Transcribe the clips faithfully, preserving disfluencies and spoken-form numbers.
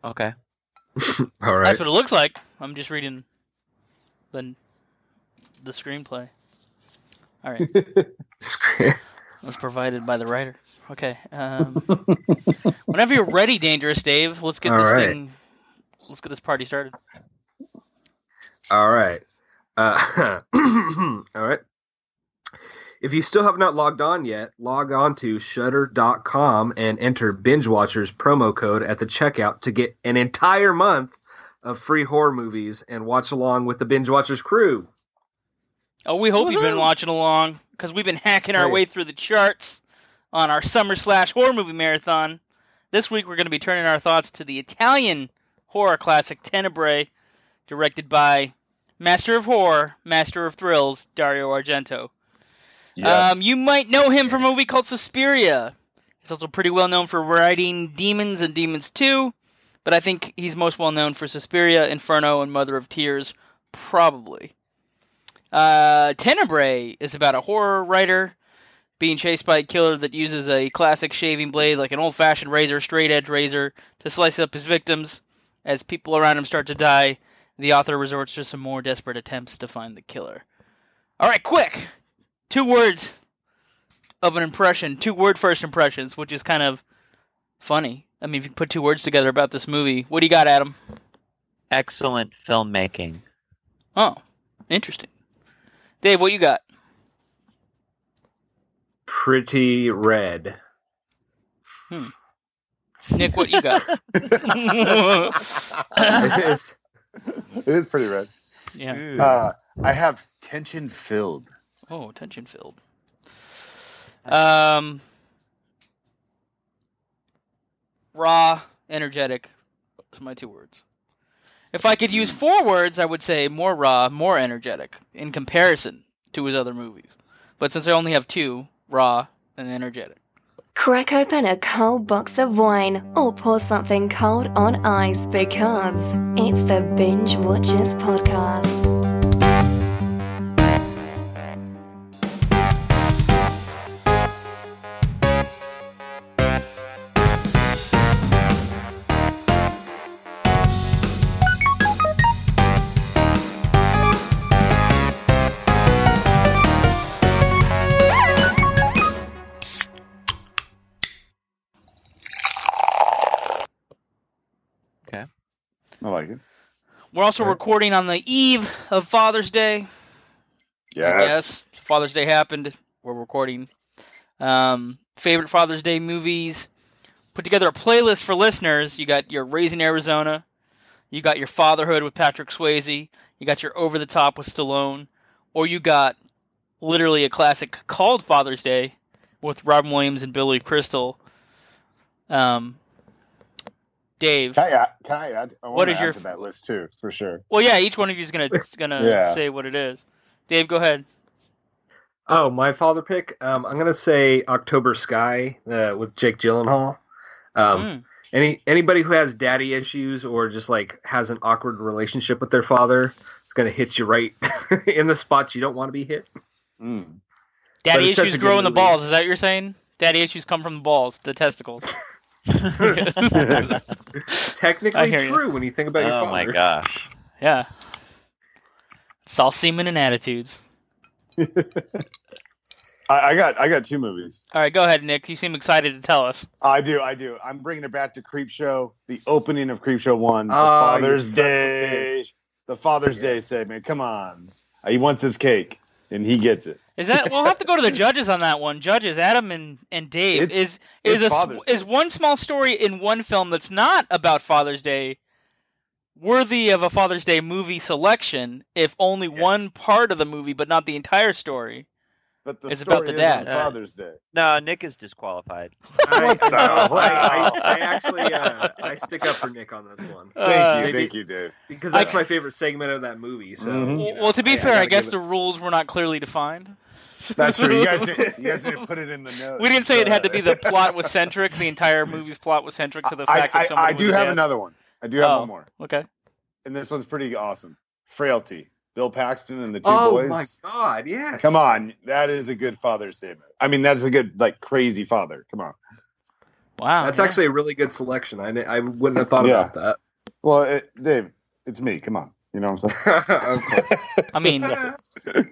Okay. All right. That's what it looks like. I'm just reading the the screenplay. All right. Was provided by the writer. Okay. Um, whenever you're ready, Dangerous Dave, let's get All this right. thing. Let's get this party started. All right. Uh, all right. If you still have not logged on yet, log on to shudder dot com and enter Binge Watchers promo code at the checkout to get an entire month of free horror movies and watch along with the Binge Watchers crew. Oh, we hope Woohoo! you've been watching along because we've been hacking our Hey. way through the charts on our summer slash horror movie marathon. This week we're going to be turning our thoughts to the Italian horror classic Tenebrae, directed by Master of Horror, Master of Thrills, Dario Argento. Yes. Um, you might know him from a movie called Suspiria. He's also pretty well known for writing Demons and Demons two, but I think he's most well known for Suspiria, Inferno, and Mother of Tears, probably. Uh, Tenebrae is about a horror writer being chased by a killer that uses a classic shaving blade, like an old-fashioned razor, straight-edge razor, to slice up his victims. As people around him start to die, the author resorts to some more desperate attempts to find the killer. All right, quick! Two words of an impression, two word first impressions, which is kind of funny. I mean, if you put two words together about this movie, what do you got, Adam? Excellent filmmaking. Oh, interesting. Dave, what you got? Pretty red. Hmm. Nick, what you got? It is. It is pretty red. Yeah. Uh, I have tension filled. Oh, tension filled. Um, raw, energetic. Those are my two words. If I could use four words, I would say more raw, more energetic in comparison to his other movies. But since I only have two, raw and energetic. Crack open a cold box of wine or pour something cold on ice because it's the Binge Watchers Podcast. Okay. I like it. We're also Right. recording on the eve of Father's Day. Yes. I guess Father's Day happened. We're recording. Um, favorite Father's Day movies. Put together a playlist for listeners. You got your Raising Arizona. You got your Fatherhood with Patrick Swayze. You got your Over the Top with Stallone. Or you got literally a classic called Father's Day with Robin Williams and Billy Crystal. Um, Dave. Can I add? Can I add? I What want is to add your- to that list too, for sure. Well, yeah, each one of you is gonna gonna Yeah. say what it is. Dave, go ahead. Oh, my father pick. Um, I'm gonna say October Sky uh, with Jake Gyllenhaal. Um, Mm. Any anybody who has daddy issues or just like has an awkward relationship with their father, it's gonna hit you right in the spots you don't want to be hit. Mm. Daddy it's such issues a good grow in the movie. balls. Is that what you're saying? Daddy issues come from the balls, the testicles. Technically I hear you. true when you think about your Oh father. my gosh. Yeah. It's all semen and attitudes. I, I got I got two movies. All right, go ahead, Nick. You seem excited to tell us. I do, I do. I'm bringing it back to Creepshow, the opening of Creepshow One, the Oh, Father's you son of a Day, the Father's Day segment. Come on, he wants his cake, and he gets it. Is that we'll have to go to the judges on that one. Judges, Adam and, and Dave. It's- is is it's a s- Father's Day. is one small story in one film that's not about Father's Day worthy of a Father's Day movie selection if only one part of the movie but not the entire story? But the It's story about the is dads. on Father's Day. No, Nick is disqualified. I, What the I, I, hell? I actually uh, I stick up for Nick on this one Thank Uh, you, maybe- thank you, Dave. because that's I- my favorite segment of that movie. So, Mhm. you know, Well, to be I- I fair, I, gotta guess give the it- rules were not clearly defined. That's true. You guys, didn't, you guys didn't put it in the notes. We didn't say it had to be the Uh, plot was centric. The entire movie's plot was centric to the I, fact that I, someone I was do a have dad. another one. I do have Oh. one more, Okay. and this one's pretty awesome. Frailty. Bill Paxton and the two Oh boys. my god! Yes. Come on, that is a good Father's Day movie. I mean, that's a good, like, crazy father. Come on. Wow. That's yeah. actually a really good selection. I I wouldn't have thought Yeah. about Well, it, Dave, it's me. Come on. You know what I'm that. Of course. I mean, saying?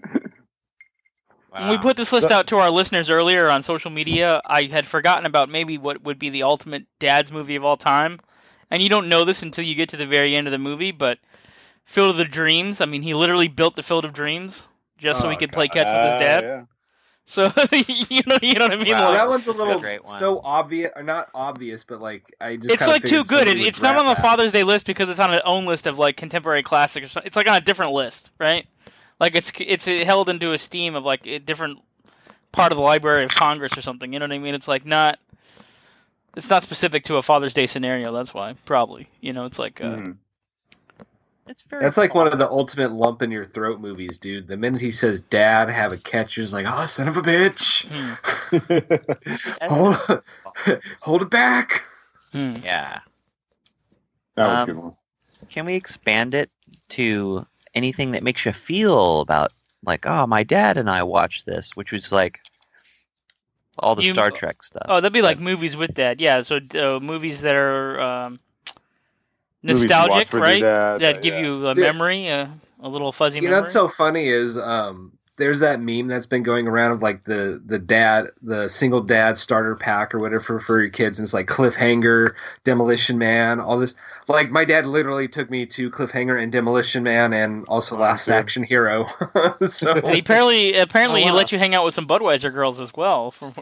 when we put this list out to our listeners earlier on social media, I had forgotten about maybe what would be the ultimate dad's movie of all time. And you don't know this until you get to the very end of the movie, but Field of the Dreams, I mean, he literally built the Field of Dreams just so Oh, he could play God. catch with his dad. Uh, yeah. So, you know you know what I mean? Wow. Well, Like, that one's a little Great one. so obvious, or not obvious, but like I just. it's kinda like too figured good. It, somebody would it's not grab on the that. Father's Day list because it's on its own list of like contemporary classics. Or something. It's like on a different list, right? Like it's it's held into esteem of like a different part of the Library of Congress or something. You know what I mean? It's like not. It's not specific to a Father's Day scenario. That's why, probably. You know, it's like. Uh, Mhm. It's very That's like fun. one of the ultimate lump in your throat movies, dude. The minute he says "Dad, have a catch," is like, "Oh, son of a bitch! hmm, Hold, hold it back!" hmm. Yeah. That was Um, a good one. Can we expand it to anything that makes you feel about, like, oh, my dad and I watched this, which was like all the You- Star Trek stuff. Oh, that'd be like movies with dad. Yeah, so uh, movies that are um, Movies you nostalgic, watch with your right? dad, that uh, give yeah. you a Dude. memory, a, a little fuzzy You know memory. what's so funny is um, there's that meme that's been going around of like the the dad, the single dad starter pack or whatever for, for your kids, and it's like Cliffhanger, Demolition Man, all this. Like my dad literally took me to Cliffhanger and Demolition Man, and also Oh, Last good. Action Hero. so And he apparently apparently Oh, he wow. let you hang out with some Budweiser girls as well. From,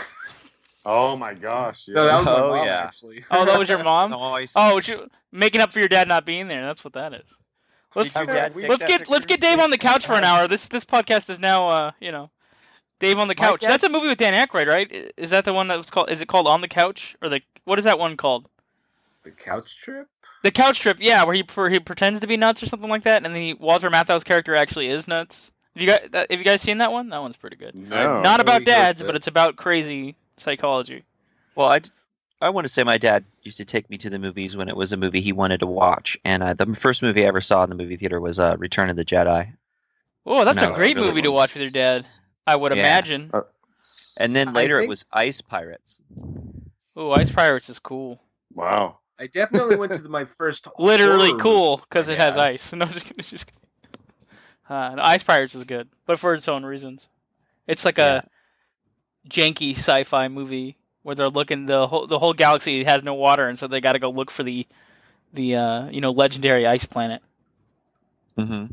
Oh my gosh! Yeah. no, that was my Oh, mom yeah. actually. oh, that was your mom. Noise. Oh, she, making up for your dad not being there. That's what that is. Let's Did your dad take let's that get let's picture? get Dave on the couch for an hour. This this podcast is now uh you know, Dave on the My couch. dad- That's a movie with Dan Aykroyd, right? Is that the one that was called? Is it called On the Couch or the what is that one called? The couch trip. The Couch Trip, yeah, where he where he pretends to be nuts or something like that, and then he, Walter Matthau's character actually is nuts. Have you guys have you guys seen that one? That one's pretty good. No. Not about really heard dads, that. but it's about crazy psychology. Well, I, I want to say my dad used to take me to the movies when it was a movie he wanted to watch, and uh, the first movie I ever saw in the movie theater was uh, Return of the Jedi. Oh, that's No, a great that's a good movie to one. watch with your dad. I would Yeah. imagine. And then I later it think- was Ice Pirates. Oh, Ice Pirates is cool. Wow. I definitely went to the, my first Literally horror cool because it has Yeah. ice. No, just kidding. Just kidding. Uh, no, Ice Pirates is good, but for its own reasons. It's like Yeah. a janky sci-fi movie where they're looking the whole the whole galaxy has no water, and so they got to go look for the the uh, you know legendary ice planet. Mm-hmm.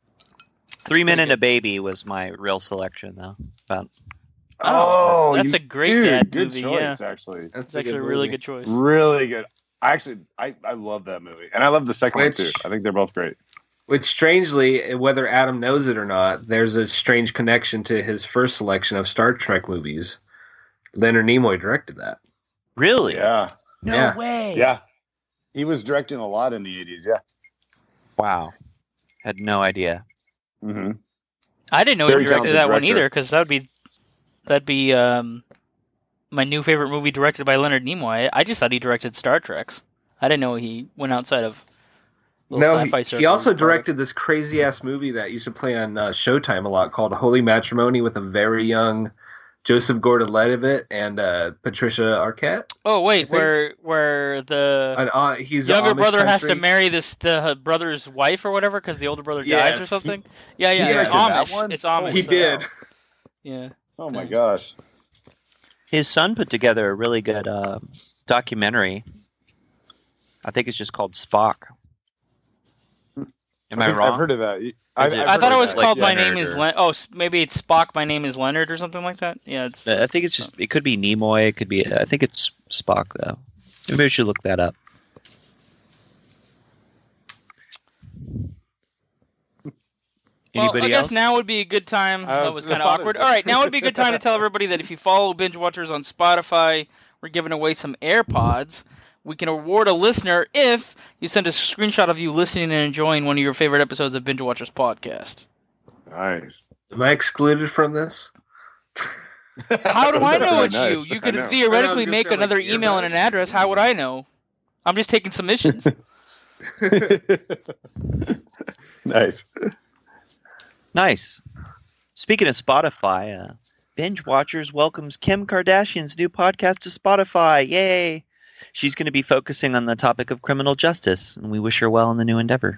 Three Men pretty and a Baby was my real selection, though. About Oh, that's you- a great dude, dad good movie, choice, yeah. actually. That's It's actually a really good choice. Really good. I actually, I, I love that movie, and I love the second Which- one too. I think they're both great. Which, strangely, whether Adam knows it or not, there's a strange connection to his first selection of Star Trek movies. Leonard Nimoy directed that. really? Yeah, No Yeah. way. yeah. He was directing a lot in the eighties. Yeah. Wow. Had no idea. Mm-hmm. I didn't know Very he directed talented that one director. either, because that'd be that'd be um, my new favorite movie directed by Leonard Nimoy. I just thought he directed Star Treks. I didn't know he went outside of little No, sci-fi he, he circles. also directed this crazy ass movie that used to play on uh, Showtime a lot called Holy Matrimony with a very young Joseph Gordon-Levitt and uh, Patricia Arquette. Oh I wait, think- where where the An, uh, he's younger Amish brother has to country. marry this the brother's wife or whatever because the older brother dies or Yes. something. Yeah, yeah, He it's directed that Amish. one? It's Amish. He so- did. Yeah. Oh my Nice. gosh. His son put together a really good uh, documentary. I think it's just called Spock. Am I, think wrong? I've heard of that. Is I've, it- I've I heard thought it of was that. like called My Leonard Name Is or- Len- Oh, s- maybe it's Spock. My Name is Leonard or something like that. Yeah, it's. I think it's just. It could be Nimoy. It could be. I think it's Spock though. Maybe we should look that up. Well, Anybody I guess else? now would be a good time. Uh, that was the kind of Father's awkward. Day. All right, now would be a good time to tell everybody that if you follow Binge Watchers on Spotify, we're giving away some AirPods. We can award a listener if you send us a screenshot of you listening and enjoying one of your favorite episodes of Binge Watchers podcast. Nice. Am I excluded from this? How do I know Very it's nice. you? You I could know. theoretically I know, make just another like email and an earbuds. address. How would I know? I'm just taking submissions. Nice. Nice. Speaking of Spotify, uh, Binge Watchers welcomes Kim Kardashian's new podcast to Spotify. Yay! She's going to be focusing on the topic of criminal justice, and we wish her well in the new endeavor.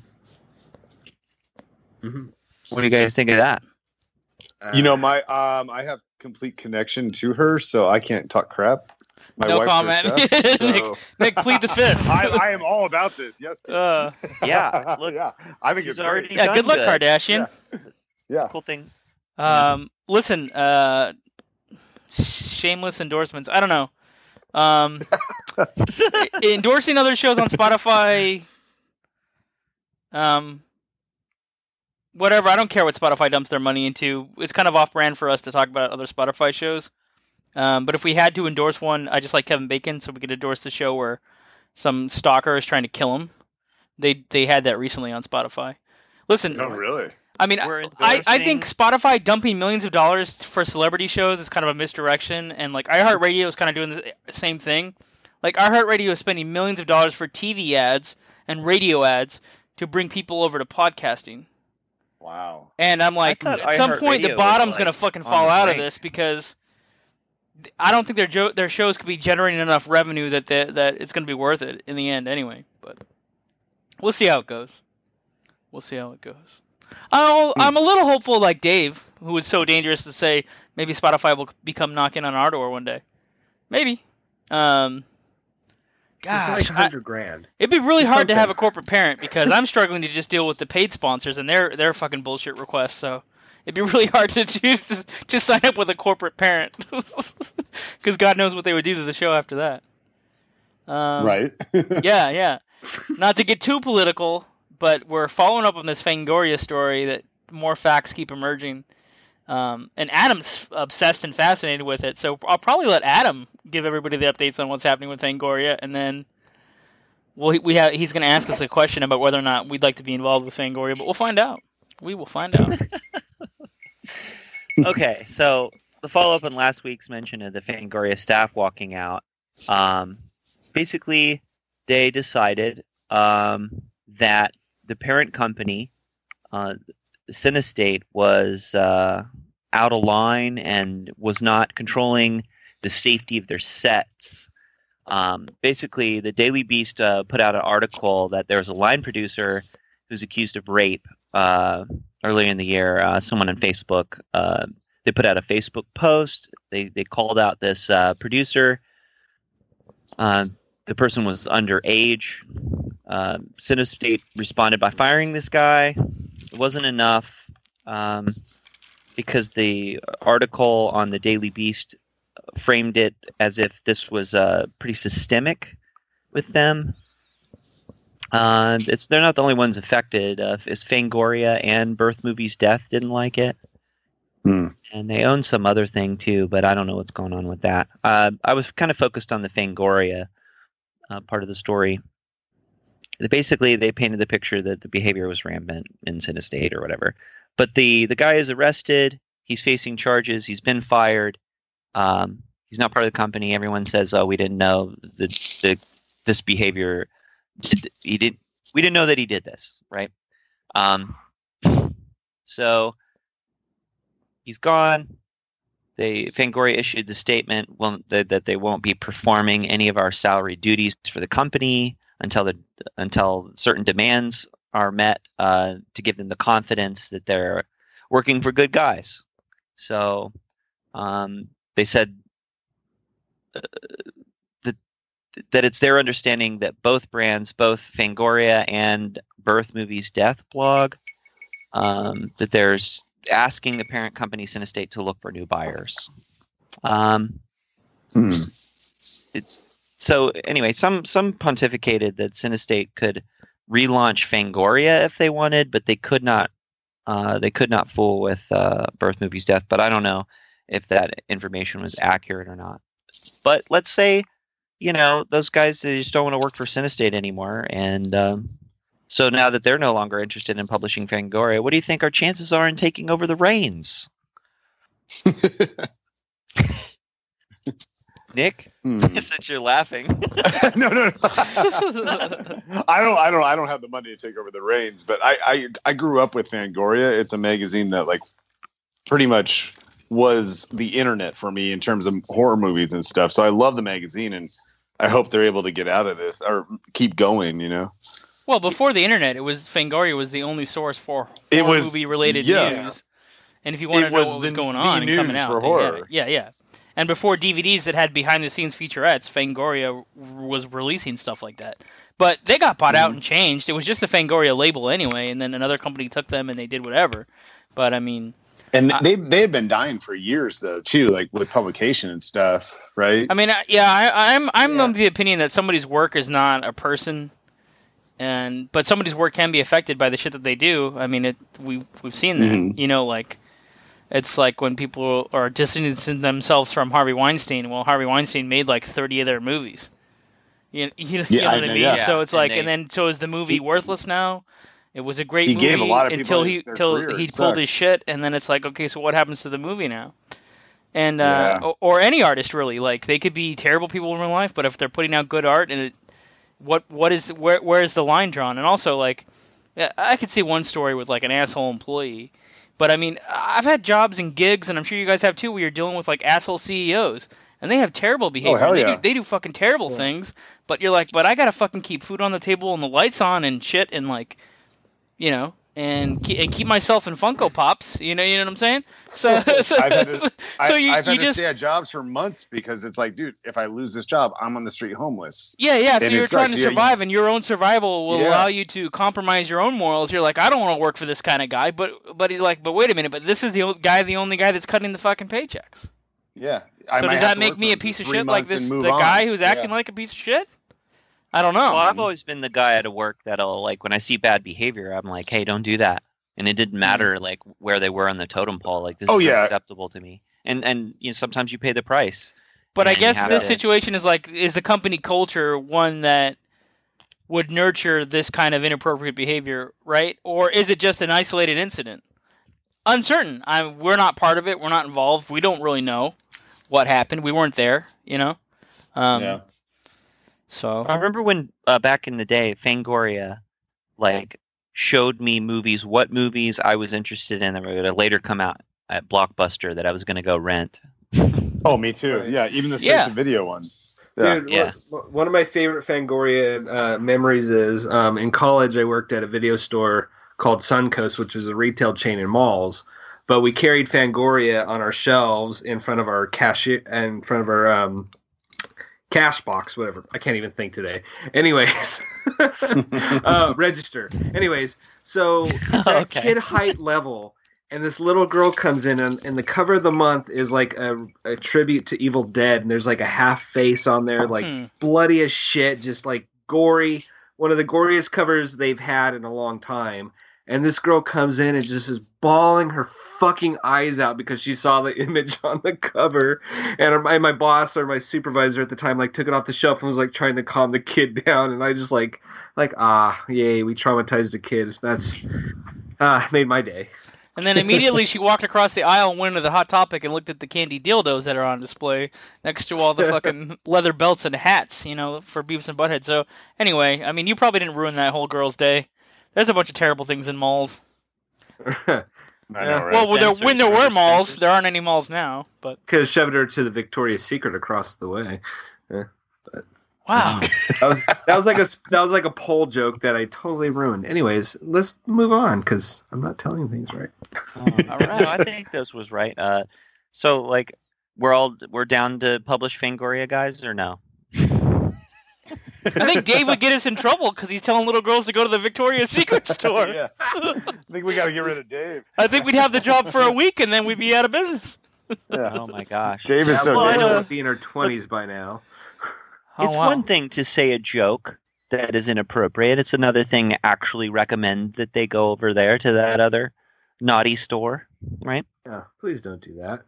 Mm-hmm. What do you guys think of that? Uh, You know, my um, I have complete connection to her, so I can't talk crap. My No wife's comment. a chef, Nick, so- Nick, plead the fifth. I, I am all about this. Yes. Kim. Uh, Yeah, look, yeah. I think she's it's already already. yeah, done good luck, good. Kardashian. Yeah. cool thing. Um, listen, uh, shameless endorsements. I don't know. Um, e- endorsing other shows on Spotify. Um, whatever. I don't care what Spotify dumps their money into. It's kind of off-brand for us to talk about other Spotify shows. Um, but if we had to endorse one, I just like Kevin Bacon, so we could endorse the show where some stalker is trying to kill him. They they had that recently on Spotify. Listen, Oh, really? I mean, We're I, I think endorsing- Spotify dumping millions of dollars for celebrity shows is kind of a misdirection, and like iHeartRadio is kind of doing the same thing. Like iHeartRadio is spending millions of dollars for T V ads and radio ads to bring people over to podcasting. Wow. And I'm like, thought at some point, iHeartRadio the was, bottom's like, gonna fucking on fall the out of brink. this because I don't think their jo- their shows could be generating enough revenue that they, that it's gonna be worth it in the end anyway. But we'll see how it goes. We'll see how it goes. Oh, I'm a little hopeful, like Dave, who was so dangerous to say maybe Spotify will become knocking on our door one day. Maybe. Um, It's gosh, like I- hundred grand. it'd be really It's hard to have a something. corporate parent because I'm struggling to just deal with the paid sponsors and their their fucking bullshit requests. So it'd be really hard to just, just sign up with a corporate parent because God knows what they would do to the show after that. Um, Right. yeah, yeah. Not to get too political, but we're following up on this Fangoria story that more facts keep emerging. Um, and Adam's obsessed and fascinated with it, so I'll probably let Adam give everybody the updates on what's happening with Fangoria, and then well, we have he's going to ask us a question about whether or not we'd like to be involved with Fangoria, but we'll find out. We will find out. Okay, so the follow-up on last week's mention of the Fangoria staff walking out. Um, basically, they decided um, that the parent company, uh, Cinestate, was uh, out of line and was not controlling the safety of their sets. Um, basically, the Daily Beast uh, put out an article that there was a line producer who's accused of rape uh, earlier in the year. Uh, someone on Facebook, uh, they put out a Facebook post. They they called out this uh, producer. Uh, the person was underage. Uh, Cinestate responded by firing this guy. It wasn't enough um, because the article on the Daily Beast framed it as if this was uh, pretty systemic with them. Uh, it's they're not the only ones affected. Uh, it's Fangoria and Birth Movies Death didn't like it, Hmm. and they own some other thing too, but I don't know what's going on with that. Uh, I was kind of focused on the Fangoria uh, part of the story. Basically, they painted the picture that the behavior was rampant in Cinestate or whatever. But the, the guy is arrested. He's facing charges. He's been fired. Um, he's not part of the company. Everyone says, "Oh, we didn't know that the, this behavior. Did, he did. We didn't know that he did this, right?" Um, so he's gone. They Fangoria issued the statement well, that, that they won't be performing any of our salary duties for the company until the until certain demands are met uh, to give them the confidence that they're working for good guys. So um, they said uh, that that it's their understanding that both brands, both Fangoria and Birth Movies Death blog, um, that there's asking the parent company Cinestate to look for new buyers. Um, Hmm. it's so anyway. Some some pontificated that Cinestate could relaunch Fangoria if they wanted, but they could not. Uh, they could not fool with uh, Birth Movies Death. But I don't know if that information was accurate or not. But let's say, you know, those guys, they just don't want to work for Cinestate anymore, and um, so now that they're no longer interested in publishing Fangoria, what do you think our chances are in taking over the reins? Nick, Hmm. since you're laughing. no, no, no. I don't, I don't, I don't have the money to take over the reins. But I, I, I grew up with Fangoria. It's a magazine that, like, pretty much was the internet for me in terms of horror movies and stuff. So I love the magazine, and I hope they're able to get out of this or keep going, you know? Well, before the internet, it was Fangoria was the only source for horror It was- movie related yeah. news. And if you wanted It to know was what was the- going the on and coming news out, for they had horror. it. Yeah, yeah. And before D V Ds that had behind the scenes featurettes, Fangoria was releasing stuff like that. But they got bought Mm-hmm. out and changed. It was just the Fangoria label anyway, and then another company took them and they did whatever. But I mean, And I- they they had been dying for years though too, like with publication and stuff, right? I mean, I- yeah, I, I'm I'm Yeah. of the opinion that somebody's work is not a person, and but somebody's work can be affected by the shit that they do. I mean, it we we've seen that. Mhm. You know, like it's like when people are distancing themselves from Harvey Weinstein. Well, Harvey Weinstein made like thirty of their movies. You, you, you Yeah, know I what I know, mean? yeah. So it's And like, they- and then so is the movie he- worthless now? It was a great He movie gave a lot of people until his- he their until career. he It pulled his sucks. shit, and then it's like, okay, so what happens to the movie now? And uh, Yeah. or, or any artist really, like they could be terrible people in real life, but if they're putting out good art, and it, what what is where where is the line drawn? And also, like, yeah, I could see one story with like an asshole employee, but I mean, I've had jobs and gigs, and I'm sure you guys have too, where you're dealing with like asshole C E Os, and they have terrible behavior. hell they yeah. do they do fucking terrible things, but you're like, but I gotta fucking keep food on the table and the lights on and shit, and like, you know. And keep, and keep myself in Funko Pops, you know, you know what I'm saying. So, so, I've had to, so, I, so you, I've had you to just stay at jobs for months because it's like, dude, if I lose this job, I'm on the street homeless. yeah, yeah. So and it you're trying sucks. to Yeah, you- survive, and your own survival will Yeah. allow you to compromise your own morals. You're like, I don't want to work for this kind of guy, but but he's like, but wait a minute, but this is the old guy, the only guy that's cutting the fucking paychecks. Yeah. I So might does have that to make work me for a piece of three shit like months and this? move The on. guy who's acting Yeah. like a piece of shit? I don't know. Well, I've always been the guy at work that'll like when I see bad behavior, I'm like, hey, don't do that. And it didn't matter like where they were on the totem pole. Like this Oh, is yeah. acceptable to me. And and you know sometimes you pay the price. But I and you guess have this to- situation is like, is the company culture one that would nurture this kind of inappropriate behavior, right? Or is it just an isolated incident? Uncertain. I we're not part of it. We're not involved. We don't really know what happened. We weren't there, you know. Um, Yeah. So I remember when uh, back in the day, Fangoria, like showed me movies, what movies I was interested in that were going to later come out at Blockbuster that I was going to go rent. Oh, me too. Right. Yeah. Even the Yeah. straight to video ones. Yeah. Dude, Yeah. one- one of my favorite Fangoria uh, memories is um, in college. I worked at a video store called Suncoast, which is a retail chain in malls. But we carried Fangoria on our shelves in front of our cashier, in front of our um, cash box, whatever. I can't even think today. Anyways, uh, register. Anyways, so it's at Okay. kid height level. And this little girl comes in, and, and the cover of the month is like a, a tribute to Evil Dead. And there's like a half face on there, like Hmm. bloody as shit, just like gory. One of the goriest covers they've had in a long time. And this girl comes in and just is bawling her fucking eyes out because she saw the image on the cover. And my, my boss or my supervisor at the time like took it off the shelf and was like trying to calm the kid down. And I just like like ah yay, we traumatized a kid. That's ah made my day. And then immediately she walked across the aisle and went into the Hot Topic and looked at the candy dildos that are on display next to all the fucking leather belts and hats, you know, for Beavis and Butthead. So anyway, I mean, you probably didn't ruin that whole girl's day. There's a bunch of terrible things in malls. I know, right? Well, there, Spencer's, when there were Herbert malls, Spencer's. there aren't any malls now. But Could have shoved her to the Victoria's Secret across the way. wow, That was that was like a that was like a poll joke that I totally ruined. Anyways, let's move on because I'm not telling things right. All right. No, I think this was right. Uh, so like we're all we're down to publish Fangoria, guys, or no? I think Dave would get us in trouble because he's telling little girls to go to the Victoria's Secret store. Yeah. I think we got to get rid of Dave. I think we'd have the job for a week and then we'd be out of business. Yeah. Oh my gosh. Dave is Yeah, so well, I good. know we'll be in our twenties by now. Oh, It's wow. one thing to say a joke that is inappropriate. It's another thing to actually recommend that they go over there to that other naughty store, right? Yeah, please don't do that.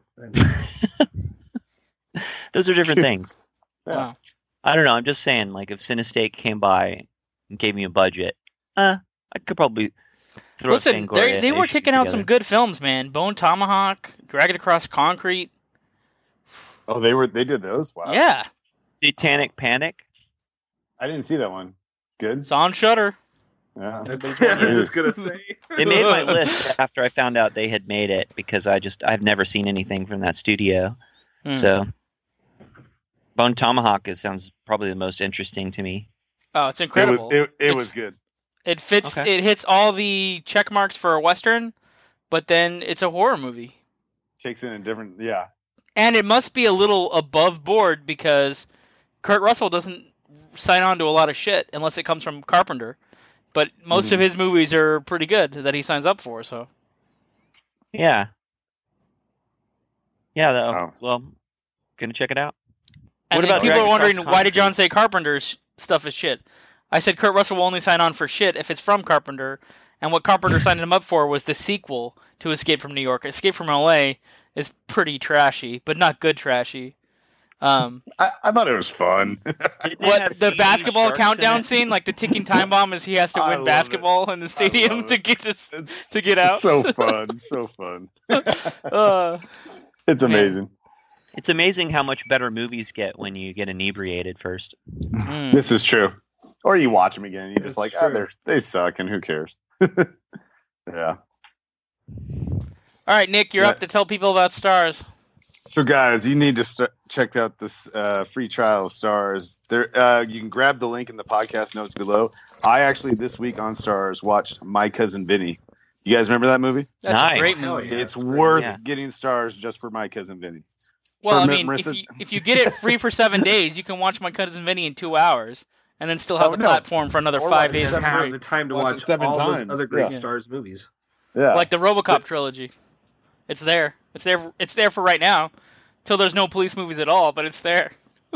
Those are different things. Wow. I don't know. I'm just saying, like, if Cinestate came by and gave me a budget, uh, I could probably throw Listen, a they Fangoria they were issue kicking out some together. good films, man. Bone Tomahawk, Dragged Across Concrete. Oh, they were. They did those. Wow. Yeah, Satanic Panic. I didn't see that one. Good. it's on Shutter. Yeah. Everybody's I wondering. was just gonna say. It made my list after I found out they had made it because I just I've never seen anything from that studio. Hmm. So Bone Tomahawk is, sounds probably the most interesting to me. Oh, it's It was, incredible. it, it It's- was good. It fits. Okay. It hits all the check marks for a western, but then it's a horror movie, Takes in a different, yeah. and it must be a little above board because Kurt Russell doesn't sign on to a lot of shit unless it comes from Carpenter. But most of Mhm. his movies are pretty good that he signs up for. So Yeah. Yeah, though. Oh. Well, gonna check it out. and What then about people Dragon are wondering Cross why did Concrete? John say Carpenter's stuff is shit? I said Kurt Russell will only sign on for shit if it's from Carpenter, and what Carpenter signed him up for was the sequel to Escape from New York. Escape from L A is pretty trashy, but not good trashy. Um, I, I thought it was fun. Didn't it what have the C G basketball sharks in countdown it? scene, like the ticking time bomb, is he has to I win love basketball in the stadium love to it. get this It's to get out. so fun. So fun. Uh, It's amazing. It's amazing how much better movies get when you get inebriated first. mm. This is true. Or you watch them again and you're It's just like, oh, true. they're, they suck and who cares? Yeah. All right, Nick, you're Yeah. up to tell people about Stars. So, guys, you need to st- check out this uh, free trial of Stars. There, uh, you can grab the link in the podcast notes below. I actually this week on Stars watched My Cousin Vinny. You guys remember that movie? That's Nice. a great Oh, movie. yeah. It's it's great. worth Yeah. getting Stars just for My Cousin Vinny. Well, I For mean, Marissa- if you, if you get it free for seven days, you can watch My Cousin Vinny in two hours, and then still have Oh, the no. platform for another Or five watch it days And for seven have free. the time to Watch it watch seven all times. those other great Yeah. Stars movies. Yeah. Like the RoboCop trilogy. It's there. It's there. It's there for right now, till there's no police movies at all. But it's there.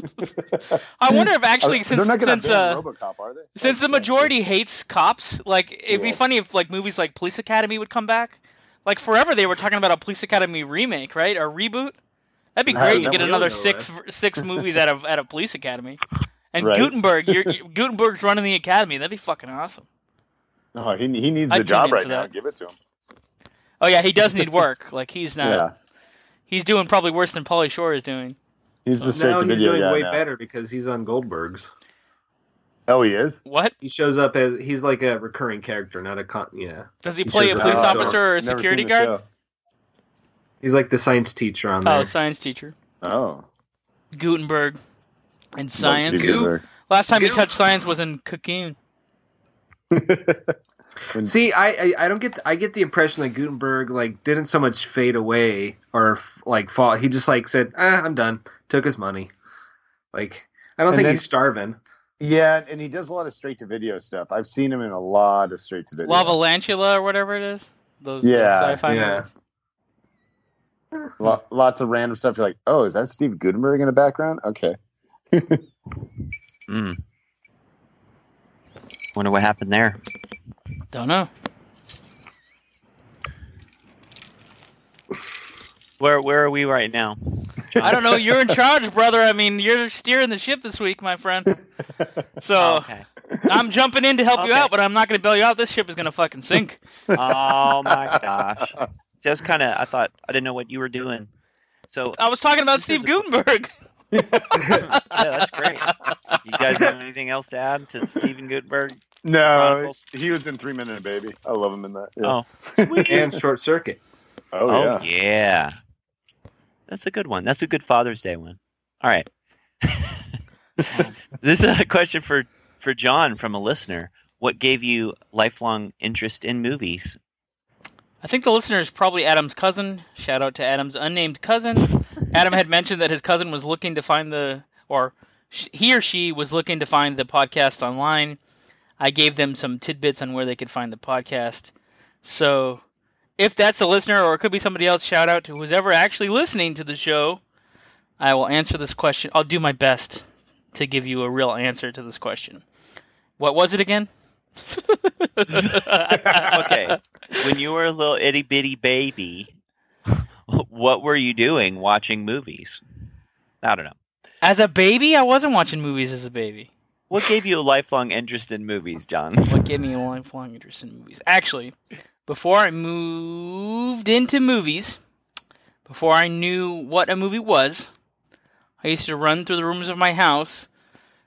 I wonder if actually, Are- since they're not gonna since ban uh, RoboCop, are they? since the majority hates cops, like it'd be Yeah. funny if like movies like Police Academy would come back. Like forever, they were talking about a Police Academy remake, right, or reboot. That'd be I great to don't get really another know six six movies out of out of Police Academy. And Right. Gutenberg, you're, you Gutenberg's running the academy. That'd be fucking awesome. Oh, he, he needs I'd the tune job in right for now. that. Give it to him. Oh yeah, he does need work. Like he's not. Yeah. He's doing probably worse than Pauly Shore is doing. He's the straight Now to he's video doing guy way now. better because he's on Goldberg's. Oh, he is? What He shows up as he's like a recurring character, not a con. Yeah, does he He play? A shows police up. officer or a Never security seen the guard? show. he's like the science teacher on Oh, there. science teacher. Oh. Gutenberg and Love science. Steve Gutenberg. Last time he Goop. touched science was in Cocoon. See, I, I I don't get the, I get the impression that Gutenberg like didn't so much fade away or f- like fall. He just like said, ah, I'm done. Took his money. Like I don't And think then- he's starving. Yeah, and he does a lot of straight to video stuff. I've seen him in a lot of straight to video. Lavalantula or whatever it is. Those those Yeah, sci-fi yeah. movies. Lo- lots of random stuff. You're like, oh, is that Steve Gutenberg in the background? Okay. Mm. Wonder what happened there. Don't know. Where where are we right now? I don't know. You're in charge, brother. I mean, you're steering the ship this week, my friend. So Oh, okay. I'm jumping in to help you Okay. out, but I'm not going to bail you out. This ship is going to fucking sink. Oh my gosh. So I was kind of. I thought I didn't know what you were doing. So I was talking about This Steve is a- Gutenberg. yeah, that's great. You guys have anything else to add to Steven Gutenberg? No, Chronicles? he was in Three Men and a Baby. I love him in that. Yeah. Oh, And Short Circuit. Oh, oh yeah. yeah. That's a good one. That's a good Father's Day one. All right. This is a question for for John from a listener. What gave you lifelong interest in movies? I think the listener is probably Adam's cousin. Shout out to Adam's unnamed cousin. Adam had mentioned that his cousin was looking to find the, or sh- he or she was looking to find the podcast online. I gave them some tidbits on where they could find the podcast. So if that's a listener, or it could be somebody else, shout out to who's ever actually listening to the show. I will answer this question. I'll do my best to give you a real answer to this question. What was it again? Okay. When you were a little itty bitty baby, what were you doing watching movies? I don't know. As a baby, I wasn't watching movies as a baby. What gave you a lifelong interest in movies, John? What gave me a lifelong interest in movies? Actually, before I moved into movies, before I knew what a movie was, I used to run through the rooms of my house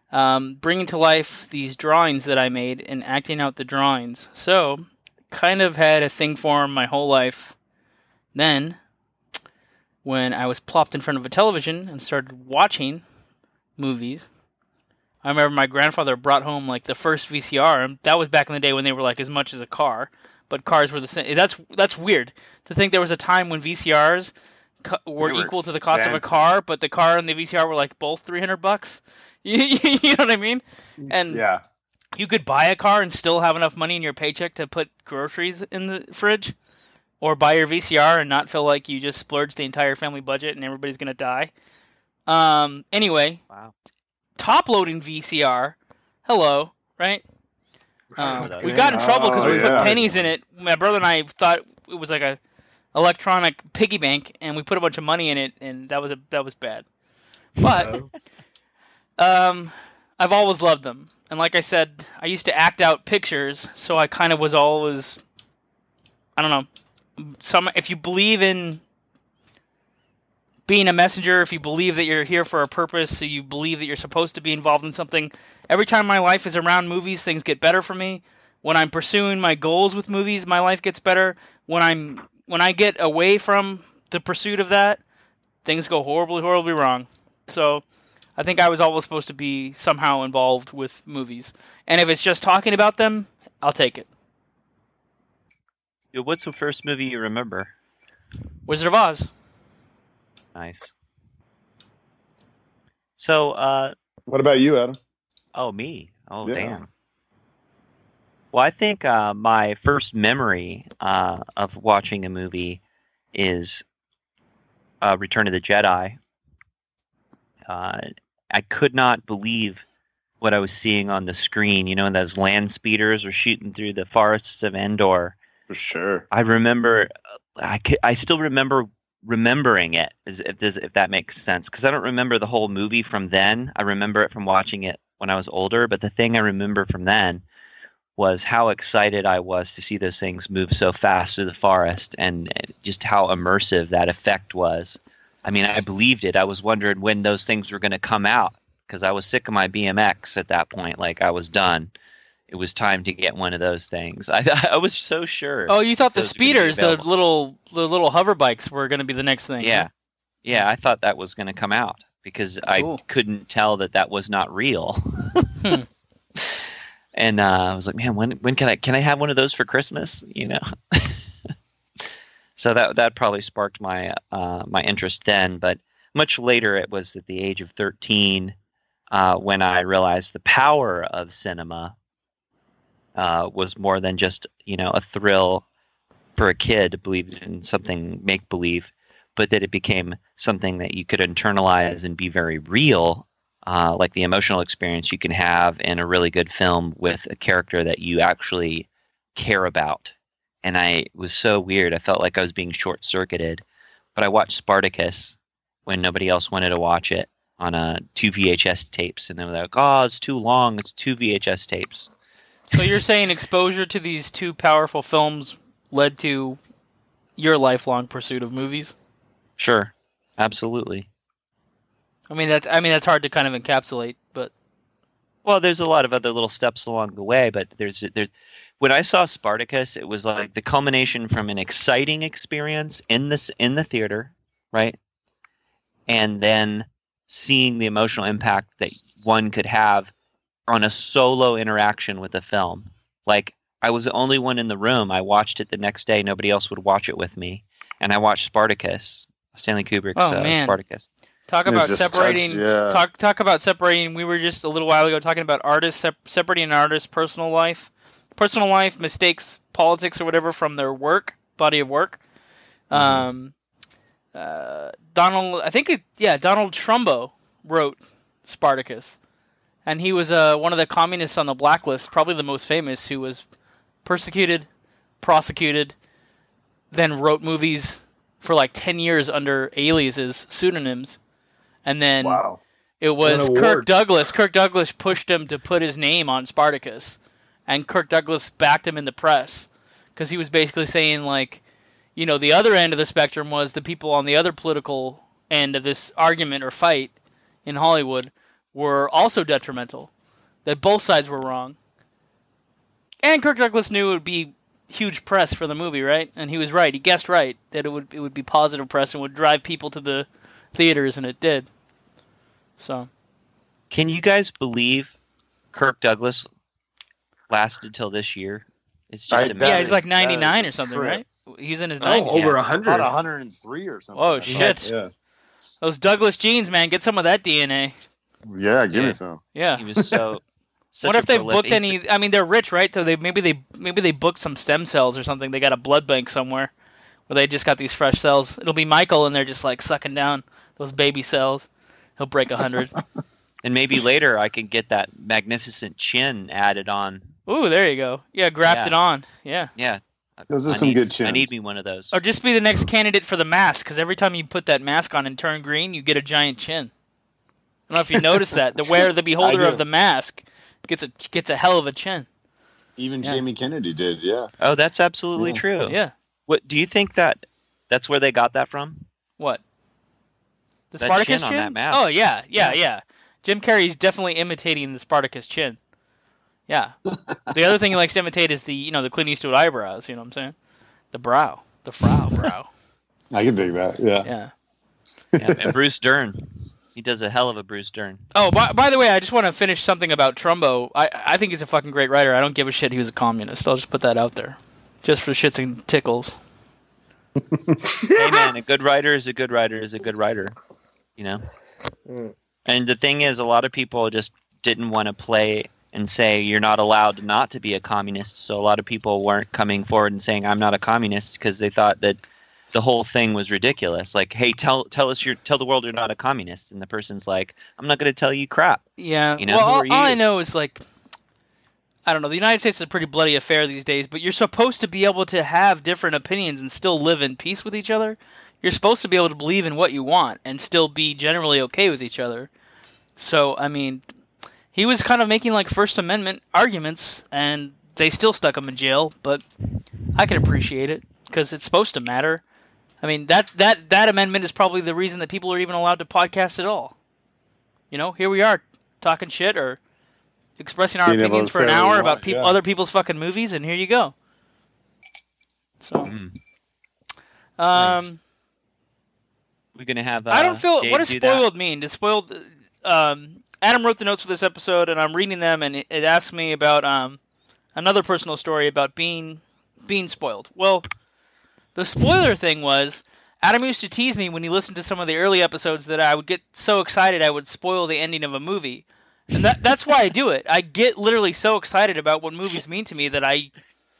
um, bringing to life these drawings that I made and acting out the drawings. So, kind of had a thing for him my whole life. Then, when I was plopped in front of a television and started watching movies, I remember my grandfather brought home like the first V C R, and that was back in the day when they were like as much as a car, but cars were the same. That's that's weird to think there was a time when V C Rs co- were, were equal to the cost of a expensive. car, but the car and the V C R were like both three hundred bucks. You, you know what I mean? And Yeah. you could buy a car and still have enough money in your paycheck to put groceries in the fridge, or buy your V C R and not feel like you just splurged the entire family budget and everybody's gonna die. Um. Anyway, Wow. top-loading V C R. Hello, right? Um, those. we got in trouble because Oh, we yeah. put pennies in it. My brother and I thought it was like a electronic piggy bank, and we put a bunch of money in it, and that was a that was bad. But um, I've always loved them, and like I said, I used to act out pictures, so I kind of was always, I don't know, some. If you believe in being a messenger, if you believe that you're here for a purpose, so you believe that you're supposed to be involved in something, every time my life is around movies, things get better for me. When I'm pursuing my goals with movies, my life gets better. When I'm when I get away from the pursuit of that, things go horribly, horribly wrong. So I think I was always supposed to be somehow involved with movies. And if it's just talking about them, I'll take it. Yo, what's the first movie you remember? Wizard of Oz. Nice. So, uh, What about you, Adam? oh, me. Oh, Yeah. damn. Well, I think uh, my first memory uh, of watching a movie is uh, Return of the Jedi. Uh, I could not believe what I was seeing on the screen. You know, those land speeders were shooting through the forests of Endor. For sure. I remember, I, ca- I still remember remembering it, as if, does, if that makes sense. Because I don't remember the whole movie from then. I remember it from watching it when I was older. But the thing I remember from then was how excited I was to see those things move so fast through the forest, and, and just how immersive that effect was. I mean, I believed it. I was wondering when those things were going to come out, because I was sick of my B M X at that point. Like, I was done. It was time to get one of those things. I I was so sure. Oh, you thought the those were gonna be speeders, the available. little the little hover bikes, were going to be the next thing. Yeah. Yeah, I thought that was going to come out because I Cool. couldn't tell that that was not real. Hmm. And uh, I was like, man, when when can I can I have one of those for Christmas? You know. So that that probably sparked my uh, my interest then. But much later, it was at the age of thirteen uh, when I realized the power of cinema uh, was more than just, you know, a thrill for a kid to believe in something make believe, but that it became something that you could internalize and be very real, uh, like the emotional experience you can have in a really good film with a character that you actually care about. And I it was so weird. I felt like I was being short circuited. But I watched Spartacus when nobody else wanted to watch it on uh, two V H S tapes, and they were like, "Oh, it's too long. It's two V H S tapes." So you're saying exposure to these two powerful films led to your lifelong pursuit of movies? Sure, absolutely. I mean that's I mean that's hard to kind of encapsulate, but Well, there's a lot of other little steps along the way, but there's there's when I saw Spartacus, it was like the culmination from an exciting experience in this in the theater, right? And then seeing the emotional impact that one could have on a solo interaction with a film. Like, I was the only one in the room. I watched it the next day. Nobody else would watch it with me. And I watched Spartacus, Stanley Kubrick's Oh, uh, man. Spartacus. talk It was about just separating touched, yeah. talk talk about separating. We were just a little while ago talking about artists sep- separating an artist's personal life, personal life, mistakes, politics, or whatever from their work, body of work. Um, uh, Donald, I think it, yeah, Donald Trumbo wrote Spartacus, and he was uh, one of the communists on the blacklist, probably the most famous, who was persecuted, prosecuted, then wrote movies for like ten years under aliases, pseudonyms, and then Wow. it was Won Kirk awards. Douglas. Kirk Douglas pushed him to put his name on Spartacus, and Kirk Douglas backed him in the press because he was basically saying, like, you know, the other end of the spectrum was the people on the other political end of this argument or fight in Hollywood were also detrimental. That both sides were wrong. And Kirk Douglas knew it would be huge press for the movie, right? And he was right. He guessed right that it would it would be positive press and would drive people to the theaters, and it did. So, Can you guys believe Kirk Douglas lasted till this year? It's just I- amazing. that yeah, he's is- like that ninety-nine or is a something, trip. right? He's in his Oh, nineties. over a About hundred. one hundred three or something. Oh, like that. shit. Yeah. Those Douglas genes, man. Get some of that D N A. Yeah, give Yeah. me some. Yeah. He was so. such What a if they've prolific- booked any? I mean, they're rich, right? So they maybe they maybe they booked some stem cells or something. They got a blood bank somewhere where they just got these fresh cells. It'll be Michael, and they're just like sucking down those baby cells. He'll break a hundred. And maybe later I can get that magnificent chin added on. Ooh, there you go. Yeah, grafted Yeah. on. Yeah. Yeah. Those are I some need- good I need chins. me one of those. Or just be the next candidate for the mask, because every time you put that mask on and turn green, you get a giant chin. I don't know if you noticed that. The wearer, the beholder do. of the mask, gets a gets a hell of a chin. Even Yeah. Jamie Kennedy did, yeah. Oh, that's absolutely Yeah. true. Yeah. What do you think that that's where they got that from? What? The That Spartacus chin chin? on that mask. Oh yeah, yeah, Yeah. yeah. Jim Carrey's definitely imitating the Spartacus chin. Yeah. The other thing he likes to imitate is the you know the Clint Eastwood eyebrows. You know what I'm saying? The brow, the frow brow. I can dig that, yeah. Yeah. Yeah, and Bruce Dern. He does a hell of a Bruce Dern. Oh, by, by the way, I just want to finish something about Trumbo. I I think he's a fucking great writer. I don't give a shit he was a communist. I'll just put that out there, just for shits and tickles. Hey man, a good writer is a good writer is a good writer. You know? Mm. And the thing is, a lot of people just didn't want to play and say you're not allowed not to be a communist. So a lot of people weren't coming forward and saying I'm not a communist because they thought that the whole thing was ridiculous. Like, hey, tell tell us you're tell the world you're not a communist, and the person's like, I'm not going to tell you crap. Yeah. You know, well, who all, are you? all I know is like, I don't know. The United States is a pretty bloody affair these days, but you're supposed to be able to have different opinions and still live in peace with each other. You're supposed to be able to believe in what you want and still be generally okay with each other. So, I mean, he was kind of making like First Amendment arguments, and they still stuck him in jail. But I can appreciate it because it's supposed to matter. I mean, that, that, that amendment is probably the reason that people are even allowed to podcast at all. You know, here we are talking shit or expressing our Being able opinions to for an say what we hour want, about peop yeah. other people's fucking movies, and here you go. So, Mm. um, Nice. We're going to have. Uh, I don't feel. Dave What does do that? spoiled mean? Does spoiled? Um, Adam wrote the notes for this episode, and I'm reading them, and it, it asks me about um, another personal story about being being spoiled. Well, the spoiler thing was Adam used to tease me when he listened to some of the early episodes that I would get so excited I would spoil the ending of a movie, and that that's why I do it. I get literally so excited about what movies mean to me that I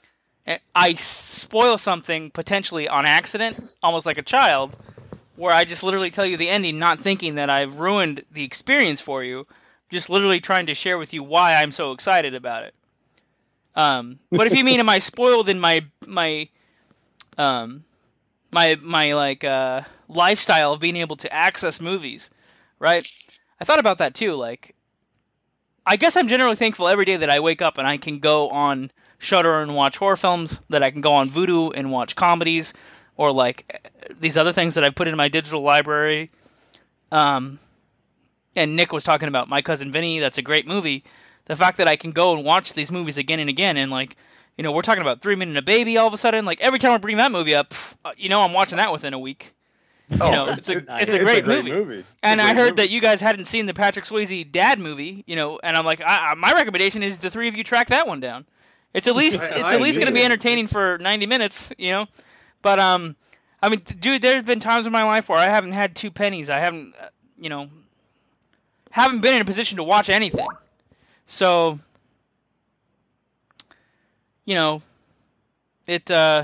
I spoil something potentially on accident, almost like a child. Where I just literally tell you the ending, not thinking that I've ruined the experience for you, just literally trying to share with you why I'm so excited about it. Um, but if you mean, am I spoiled in my my um my my like uh, lifestyle of being able to access movies, right? I thought about that too. Like, I guess I'm generally thankful every day that I wake up and I can go on Shudder and watch horror films, that I can go on Vudu and watch comedies. Or like these other things that I've put in my digital library. Um, and Nick was talking about My Cousin Vinny. That's a great movie. The fact that I can go and watch these movies again and again, and like, you know, we're talking about Three Men and a Baby all of a sudden. Like every time I bring that movie up, pff, you know, I'm watching that within a week. You know, it's a it's a great, movie. It's And a I great heard movie. that you guys hadn't seen the Patrick Swayze Dad movie, you know, and I'm like, I, I, my recommendation is the three of you track that one down. It's at least I- it's I at least going to need be it. entertaining for ninety minutes, you know. But um, I mean, dude, there's been times in my life where I haven't had two pennies. I haven't, uh, you know, haven't been in a position to watch anything. So, you know, it. Uh,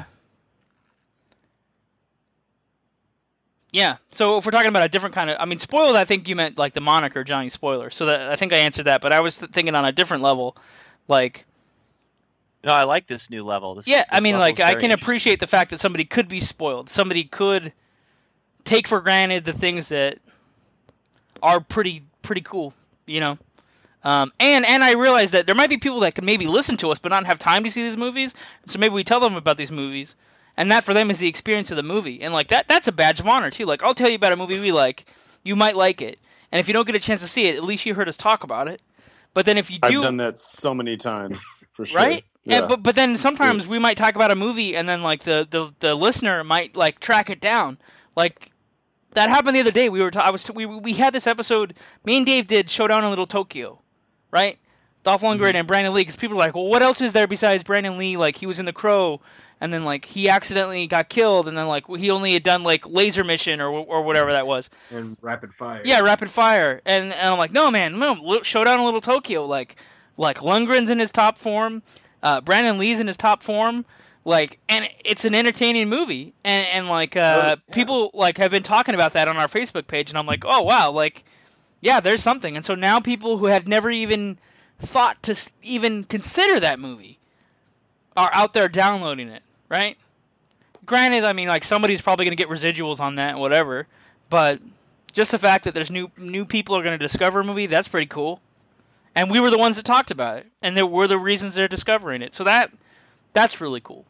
Yeah, so if we're talking about a different kind of, I mean, spoiled, I think you meant like the moniker Johnny Spoiler. So that I think I answered that, but I was th- thinking on a different level, like, No, I like this new level. This, yeah, I this mean, level's like, I very can interesting. appreciate the fact that somebody could be spoiled. Somebody could take for granted the things that are pretty pretty cool, you know. Um, and and I realize that there might be people that can maybe listen to us but not have time to see these movies. So maybe we tell them about these movies, and that for them is the experience of the movie. And like that that's a badge of honor too. Like, I'll tell you about a movie we like, you might like it, And if you don't get a chance to see it, at least you heard us talk about it. But then if you do, I've done that so many times for sure. right? Yeah. And, but but then sometimes we might talk about a movie, and then like the, the, the listener might like track it down. Like that happened the other day. We were ta- I was t- we we had this episode. Me and Dave did Showdown in Little Tokyo, right? Dolph Lundgren mm-hmm. and Brandon Lee. Because people are like, well, what else is there besides Brandon Lee? Like he was in The Crow, and then like he accidentally got killed, and then like he only had done like Laser Mission or or whatever that was. And Rapid Fire. Yeah, Rapid Fire, and and I'm like, no man, no, Showdown in Little Tokyo, like like Lundgren's in his top form. Uh, Brandon Lee's in his top form, like, and it's an entertaining movie, and and like uh, yeah. people like have been talking about that on our Facebook page, and I'm like, oh wow, like, yeah, there's something, and so now people who had never even thought to even consider that movie are out there downloading it, right? Granted, I mean, like somebody's probably gonna get residuals on that, and whatever, but just the fact that there's new new people are gonna discover a movie, that's pretty cool. And we were the ones that talked about it, and there were the reasons they're discovering it. So that that's really cool.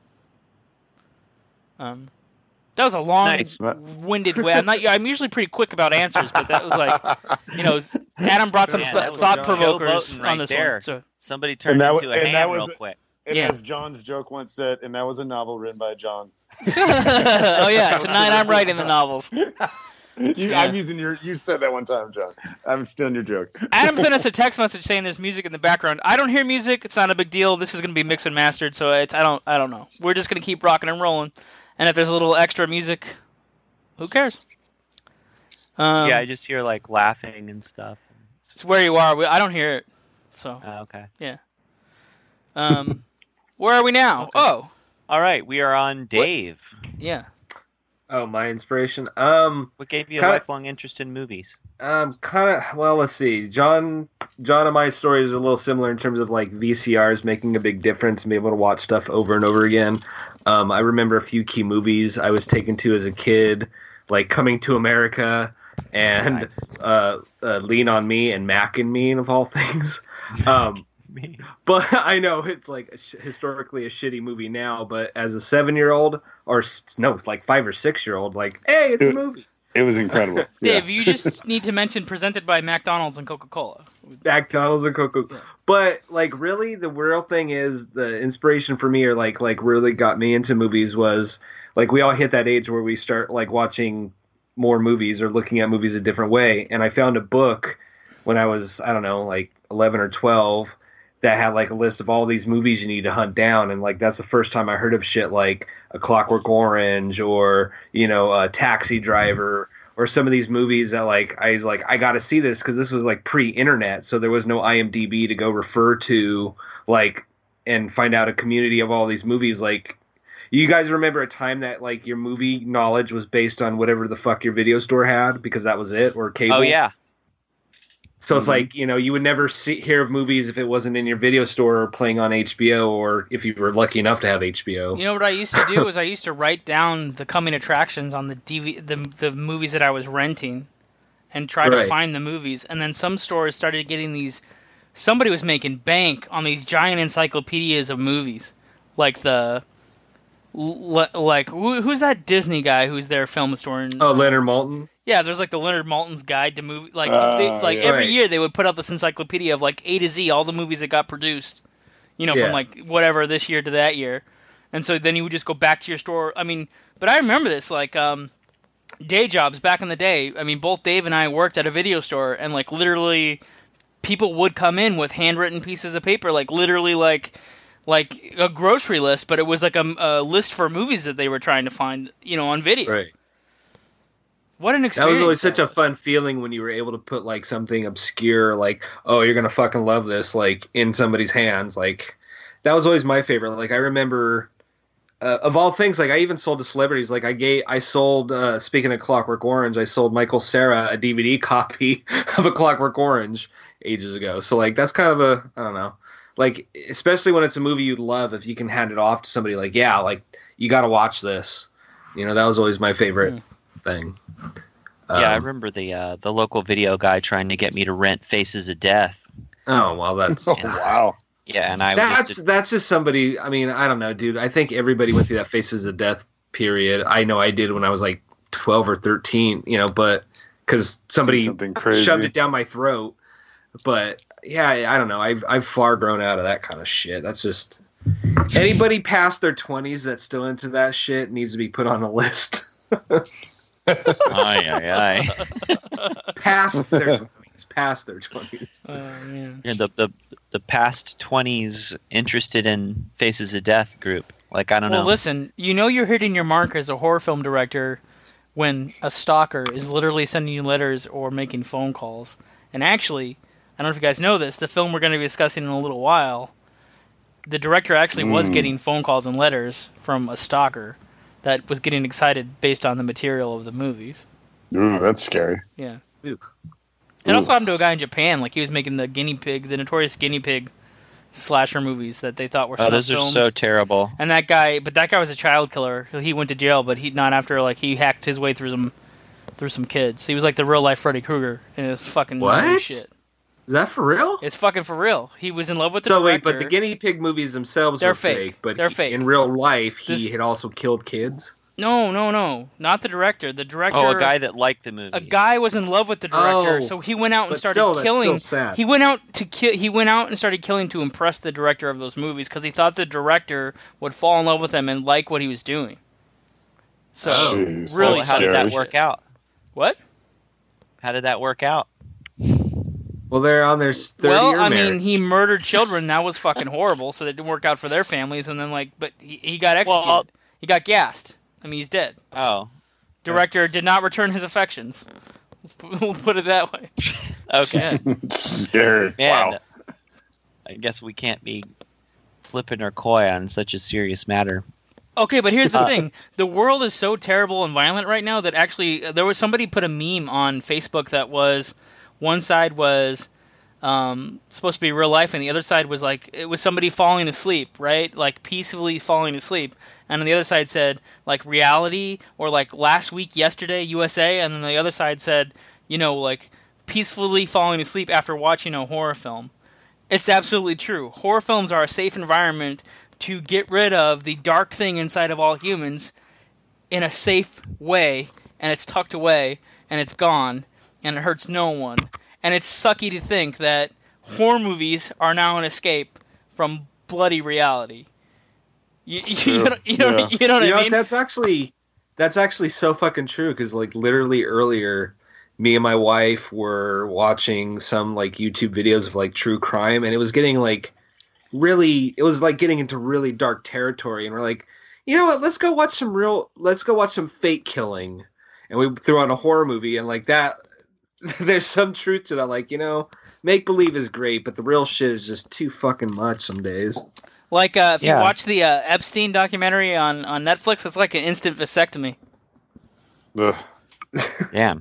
Um, that was a long-winded way. I'm not. I'm usually pretty quick about answers, but that was like, you know, Adam brought some Man, th- that was thought Joe provokers Boaton on right this there. one. So Somebody turned And that into wa- a and that ham was- real quick. And Yeah. as John's joke once said, and that was a novel written by John. oh yeah, tonight I'm writing the novels. You, Yeah. I'm using your. You said that one time, John. I'm stealing your joke. Adam sent us a text message saying there's music in the background. I don't hear music. It's not a big deal. This is going to be mixed and mastered, so it's I don't I don't know. We're just going to keep rocking and rolling. And if there's a little extra music, who cares? Um, Yeah, I just hear like laughing and stuff. it's where you are. We- I don't hear it. So Oh, okay. yeah. Um, where are we now? Oh, All right, we are on Dave. yeah. Oh, my inspiration. Um, What gave you a Kinda- lifelong interest in movies? um, kind of. Well, let's see. John, John, and my stories are a little similar in terms of like V C Rs making a big difference and being able to watch stuff over and over again. Um, I remember a few key movies I was taken to as a kid, like Coming to America and Nice. uh, uh, Lean on Me and Mac and Me, of all things. Um, Me. But I know it's like a sh- historically a shitty movie now, but as a seven-year-old or s- no, like five or six-year-old, like, hey, it's a movie. It was incredible. Dave, you just need to mention presented by McDonald's and Coca-Cola. McDonald's and Coca. Yeah. But like, really, the real thing is the inspiration for me, or like, like really got me into movies was like we all hit that age where we start like watching more movies or looking at movies a different way. And I found a book when I was I don't know like eleven or twelve. That had like a list of all these movies you need to hunt down, and like that's the first time I heard of shit like A Clockwork Orange or you know a Taxi Driver or some of these movies that like I was like I got to see this because this was like pre-internet, so there was no I M D B to go refer to like and find out a community of all these movies. Like, you guys remember a time that like your movie knowledge was based on whatever the fuck your video store had because that was it, or cable? Oh yeah. So it's Mhm. like, you know, you would never see hear of movies if it wasn't in your video store or playing on H B O, or if you were lucky enough to have H B O. You know what I used to do is I used to write down the coming attractions on the D V the the movies that I was renting, and try to Right. find the movies. And then some stores started getting these. Somebody was making bank on these giant encyclopedias of movies, like the, l- like who, who's that Disney guy who's their film historian? Oh, Leonard Maltin. Yeah, there's like the Leonard Maltin's Guide to Movie. Like, Oh, they, like yeah. every Right. year they would put out this encyclopedia of like A to Z, all the movies that got produced. You know, Yeah. from like whatever this year to that year, and so then you would just go back to your store. I mean, but I remember this like um, day jobs back in the day. I mean, both Dave and I worked at a video store, and like literally, people would come in with handwritten pieces of paper, like literally like. Like a grocery list, but it was like a, a list for movies that they were trying to find, you know, on video. Right. What an That experience! was always such a was. fun feeling when you were able to put like something obscure, like, oh, you're gonna fucking love this, like in somebody's hands. Like, that was always my favorite. Like, I remember, uh, of all things, like I even sold to celebrities. Like I gave, I sold. Uh, speaking of Clockwork Orange, I sold Michael Cera a D V D copy of A Clockwork Orange ages ago. So like that's kind of a, I don't know. Like, especially when it's a movie you'd love, if you can hand it off to somebody, like, yeah, like, you got to watch this. You know, that was always my favorite Hmm. thing. Yeah, I Um, remember the uh, the local video guy trying to get me to rent Faces of Death. Oh, well, that's Oh, wow. Yeah, and I that's was just, that's just somebody. I mean, I don't know, dude. I think everybody went through that Faces of Death period. I know I did when I was like twelve or thirteen. You know, but because somebody something crazy. shoved it down my throat. But yeah, I, I don't know. I've I've far grown out of that kind of shit. That's just anybody past their twenties that's still into that shit needs to be put on a list. Aye, aye, aye. Past their twenties. Past their twenties. Oh, man. You're the, the the past twenties interested in Faces of Death group. Like, I don't Well, know. listen, you know you're hitting your mark as a horror film director when a stalker is literally sending you letters or making phone calls. And actually, I don't know if you guys know this, the film we're going to be discussing in a little while, the director actually Mm. was getting phone calls and letters from a stalker that was getting excited based on the material of the movies. Ooh, that's scary. Yeah. Ooh. It also happened to a guy in Japan, like he was making the guinea pig, the notorious guinea pig slasher movies that they thought were Oh, snuff those are films. so terrible. And that guy, but that guy was a child killer. He went to jail, but he not after like he hacked his way through some through some kids. He was like the real life Freddy Krueger, and it's fucking What? gnarly shit. Is that for real? It's fucking for real. He was in love with the So wait, director. but the guinea pig movies themselves They're were fake. fake. But They're he- fake. in real life, he This- had also killed kids. No, no, no, not the director. The director. Oh, a guy that liked the movie. A guy was in love with the director, Oh. so he went out and But started still, that's killing. still sad. He went out to kill. He went out and started killing to impress the director of those movies because he thought the director would fall in love with him and like what he was doing. So Oh. Jeez, really, that's how did that scary. work out? What? How did that work out? Well, they're on their thirty-year Well, I marriage. mean, he murdered children. That was fucking horrible. So that didn't work out for their families. And then, like, but he, he got executed. Well, he got gassed. I mean, he's dead. Oh, Director did not return his affections. Let's put- We'll put it that way. okay. It's scary. Man, Wow. I guess we can't be flippant or coy on such a serious matter. Okay, but here's the Uh, thing: the world is so terrible and violent right now that actually there was somebody put a meme on Facebook that was one side was um, supposed to be real life, and the other side was like it was somebody falling asleep, right? Like peacefully falling asleep, and on the other side said like reality or like last week, yesterday, U S A, and then the other side said you know like peacefully falling asleep after watching a horror film. It's absolutely true. Horror films are a safe environment to get rid of the dark thing inside of all humans in a safe way, and it's tucked away, and it's gone, and it hurts no one. And it's sucky to think that horror movies are now an escape from bloody reality. You, you, True. know, you, know, Yeah. you know what you I know, mean? that's actually that's actually so fucking true. Because like literally earlier, me and my wife were watching some like YouTube videos of like true crime, and it was getting like really, it was like getting into really dark territory, and we're like, you know what? Let's go watch some real. Let's go watch some fake killing, and we threw on a horror movie, and like that. There's some truth to that. Like, you know, make believe is great, but the real shit is just too fucking much some days. Like, uh, if Yeah. you watch the uh, Epstein documentary on, on Netflix, it's like an instant vasectomy. Ugh. Damn.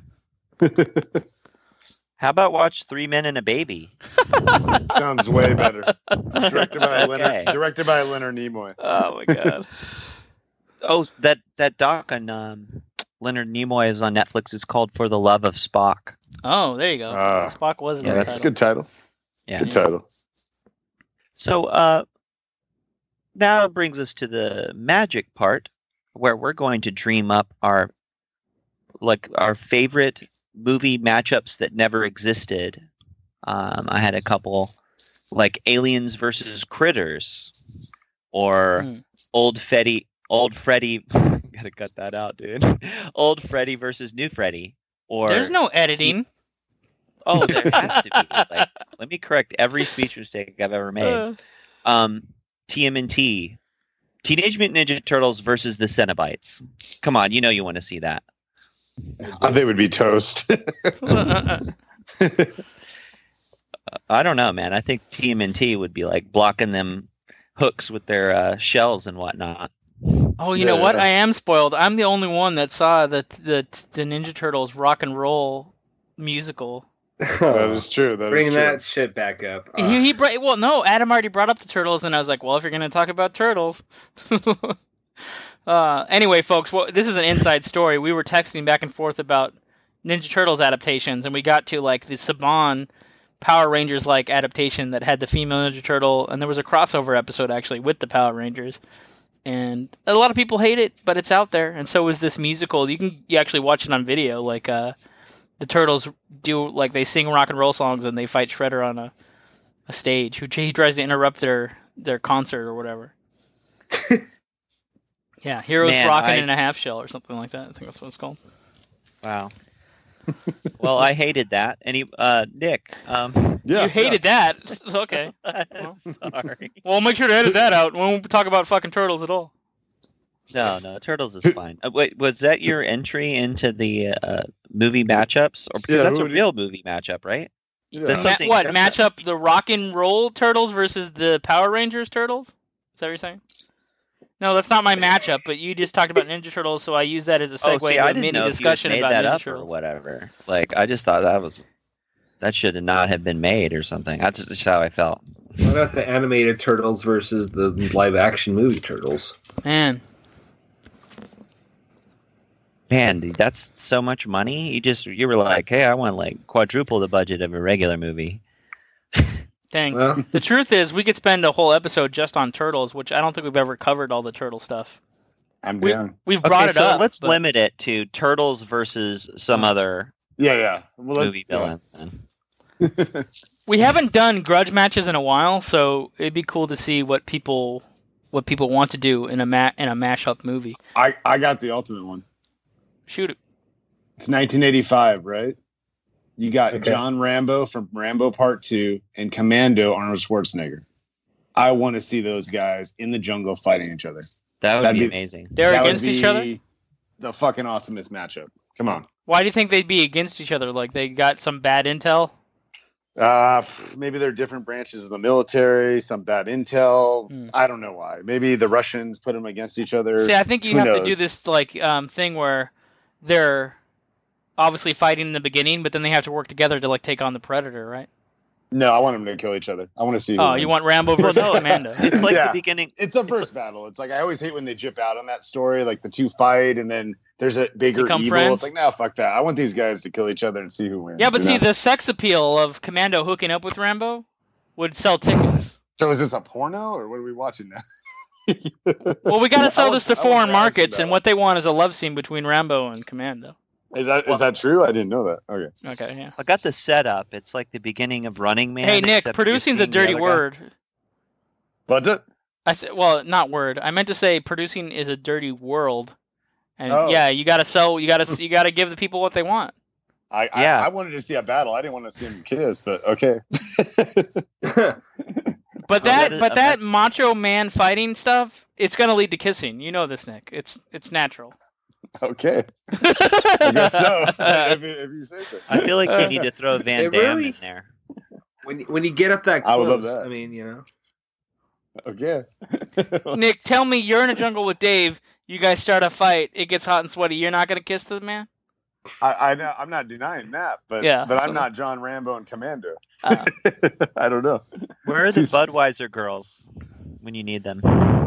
How about watch Three Men and a Baby? Sounds way better. Directed by Okay. Leonard. Directed by Leonard Nimoy. Oh, my God. Oh, that that doc on um, Leonard Nimoy is on Netflix. It's called For the Love of Spock. Oh, there you go. Ah. Spock was in Yeah, that That's a title. good title. Yeah. Good title. So uh, now it brings us to the magic part, where we're going to dream up our like our favorite movie matchups that never existed. Um, I had a couple, like Aliens versus Critters, or Hmm. Old Freddy. Old Freddy. Gotta cut that out, dude. Old Freddy versus New Freddy. Or There's no editing. oh, there has to be. Like, let me correct every speech mistake I've ever made. Uh, Um, T M N T, Teenage Mutant Ninja Turtles versus the Cenobites. Come on, you know you want to see that. Uh, they would be toast. I don't know, man. I think T M N T would be like blocking them hooks with their uh, shells and whatnot. oh, you know what? Yeah. I am spoiled. I'm the only one that saw the the, the Ninja Turtles rock and roll musical. That is true. That Bring is true. that shit back up. He, he brought, well, no, Adam already brought up the turtles, and I was like, well, if you're going to talk about turtles. uh, anyway, folks, well, this is an inside story. We were texting back and forth about Ninja Turtles adaptations, and we got to like the Saban Power Rangers like adaptation that had the female Ninja Turtle, and there was a crossover episode actually with the Power Rangers. And a lot of people hate it, but it's out there, and so is this musical. You can you actually watch it on video, like uh, the Turtles do like they sing rock and roll songs and they fight Shredder on a, a stage. Who he tries to interrupt their their concert or whatever. Yeah, Heroes Man, Rockin' I- in a Half Shell or something like that. I think that's what it's called. Wow. Well, I hated that. Any uh, Nick? Um, Yeah, you hated that. Okay. sorry. Well, make sure to edit that out. We won't talk about fucking turtles at all. No, no, Turtles is fine. Uh, wait, was that your entry into the uh, movie matchups? Or because Yeah, that's who a would you- real movie matchup, right? Yeah. That's Ma- something- what, that's match a- up the rock and roll turtles versus the Power Rangers turtles? Is that what you're saying? No, that's not my matchup, but you just talked about Ninja Turtles, so I use that as a segue Oh, see, to I a didn't mini know if you discussion had made about that Ninja up or Turtles. whatever. Like, I just thought that was that should not have been made or something. That's just how I felt. What about the animated Turtles versus the live action movie Turtles? Man, Man, dude, that's so much money. You just you were like, hey, I want like quadruple the budget of a regular movie. dang. Well, The truth is, we could spend a whole episode just on turtles, which I don't think we've ever covered all the turtle stuff. I'm We, down. we've brought Okay, it so up. let's but- limit it to Turtles versus some Uh, other Yeah, yeah. Well, let's- movie villain. then. yeah. We haven't done grudge matches in a while, so it'd be cool to see what people what people want to do in a ma- in a mashup movie. I, I got the ultimate one. Shoot it. It's nineteen eighty-five, right? You got Okay. John Rambo from Rambo Part two and Commando Arnold Schwarzenegger. I want to see those guys in the jungle fighting each other. That would That'd be be- amazing. They're That would against each other? be The fucking awesomest matchup. Come on. Why do you think they'd be against each other? Like they got some bad intel? Uh, maybe they're different branches of the military, some bad intel. Hmm. I don't know why. Maybe the Russians put them against each other. See, I think you Who have to do knows? this like um, thing where they're obviously fighting in the beginning, but then they have to work together to like take on the predator, right? No, I want them to kill each other. I want to see. who Oh, you wins. want Rambo versus no. Commando? It's like Yeah. the beginning. It's a first battle. It's like I always hate when they jip out on that story, like the two fight and then there's a bigger Become evil. friends? It's like, no, fuck that. I want these guys to kill each other and see who wins. Yeah, but you see, know? the sex appeal of Commando hooking up with Rambo would sell tickets. So is this a porno or what are we watching now? Well, we got to I sell want- this to I want foreign the action markets, and battle. what they want is a love scene between Rambo and Commando. Is that is that true? I didn't know that. Okay. Okay, yeah. I got the setup. It's like the beginning of Running Man. Hey, Nick, except you're producing's a seeing the dirty other guy. word. But uh, I said, well, not word. I meant to say producing is a dirty world, and Oh. yeah, you got to sell. You got to you got to give the people what they want. I, Yeah. I I wanted to see a battle. I didn't want to see them kiss, but okay. But Oh, that, that is- but uh, that macho man fighting stuff, it's gonna lead to kissing. You know this, Nick. It's it's natural. Okay. I guess so. if, you, if you say so. I feel like they need to throw Van It Damme really- in there. when when you get up that I would close, love that. I mean, you know, Okay. Nick, tell me you're in a jungle with Dave. You guys start a fight. It gets hot and sweaty. You're not gonna kiss the man. I, I know I'm not denying that, but Yeah, but so- I'm not John Rambo and Commando. Uh, I don't know. Where are the Too- Budweiser girls when you need them?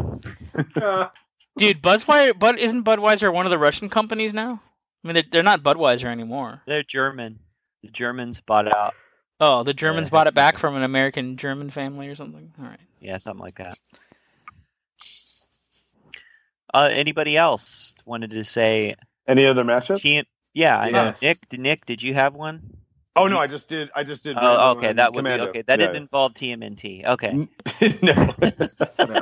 dude, Budweiser, Bud isn't Budweiser one of the Russian companies now? I mean, they're, they're not Budweiser anymore. They're German. The Germans bought out. Oh, the Germans Uh, bought it back from an American German family or something. All right. Yeah, something like that. Uh, anybody else wanted to say? Any other matchup? Team? Yeah, I know. Yes. Nick, Nick, did you have one? Oh no, I just did. I just did. Oh, Rambo okay, and that would be Commando. okay. That Yeah, didn't involve T M N T. Okay, yeah. no. No.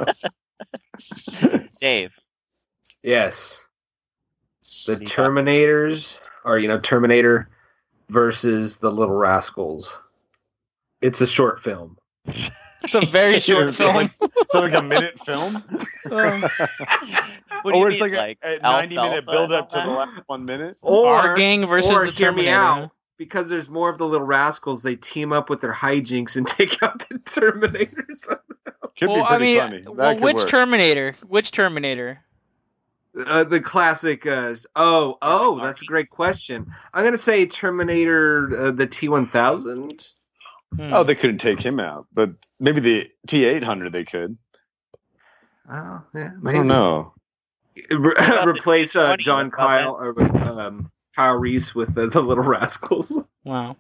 Dave. Yes. The What do you got? Terminators, or you know, Terminator versus the Little Rascals. It's a short film. It's a very short It's film. like, it's like a minute film. What do you or mean, it's like, like a, a Alfalfa ninety minute and build up to all the that? last one minute. Or Our gang versus or the hear me Terminator. out, because there's more of the Little Rascals. They team up with their hijinks and take out the Terminators. Could well, be pretty I mean, funny. That well, could which work. Terminator? Which Terminator? Uh, the classic. Uh, oh, oh, that's a great question. I'm gonna say Terminator, uh, the T one thousand. Hmm. Oh, they couldn't take him out, but maybe the T eight hundred they could. Oh, yeah, I don't know. Re- about the replace uh, T twenty? John What about Kyle or um, Kyle Reese with the, the Little Rascals. Wow.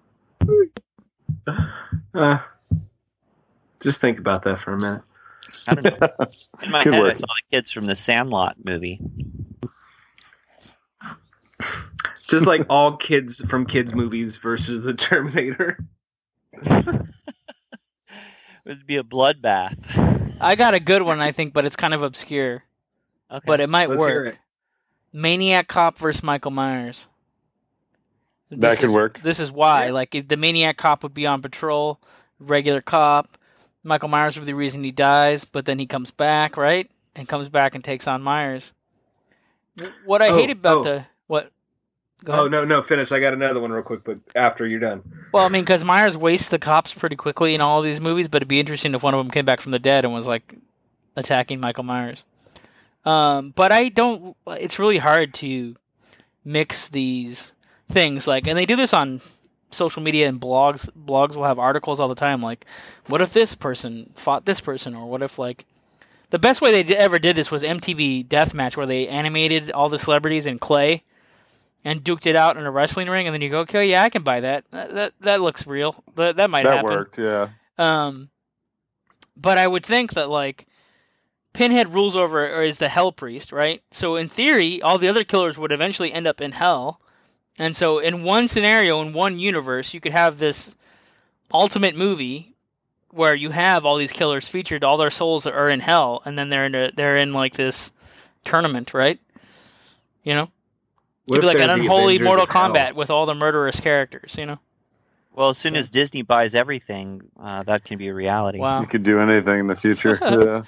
Uh, just think about that for a minute. I don't know. In my Could head, I work. saw the kids from the Sandlot movie. It's just like all kids from kids movies versus the Terminator. It would be a bloodbath. I got a good one, I think, but it's kind of obscure. Okay. But it might Let's hear work. it. Maniac Cop versus Michael Myers. That This could is- work. This is why. Yeah. Like, if the Maniac Cop would be on patrol, regular cop. Michael Myers would be the reason he dies, but then he comes back, right? And comes back and takes on Myers. What I Oh, hate about oh. the... What? Go Oh ahead. no, no, finish. I got another one real quick, but after you're done. Well, I mean, because Myers wastes the cops pretty quickly in all of these movies, but it'd be interesting if one of them came back from the dead and was, like, attacking Michael Myers. Um, but I don't... It's really hard to mix these things. Like, and they do this on social media and blogs. Blogs will have articles all the time, like, what if this person fought this person? Or what if, like... The best way they d- ever did this was M T V Deathmatch, where they animated all the celebrities in clay and duked it out in a wrestling ring, and then you go, okay, yeah, I can buy that. That that, that looks real. That, that might That happen. worked, yeah. Um, but I would think that, like, Pinhead rules over, or is the Hell Priest, right? So in theory, all the other killers would eventually end up in Hell. And so in one scenario, in one universe, you could have this ultimate movie where you have all these killers featured, all their souls are in Hell, and then they're in a, they're in like this tournament, right? You know? What It'd be if like an they're the unholy Avengers Mortal of Hell? Kombat with all the murderous characters, you know? Well, as soon as Disney buys everything, uh, that can be a reality. Wow. You could do anything in the future. yeah.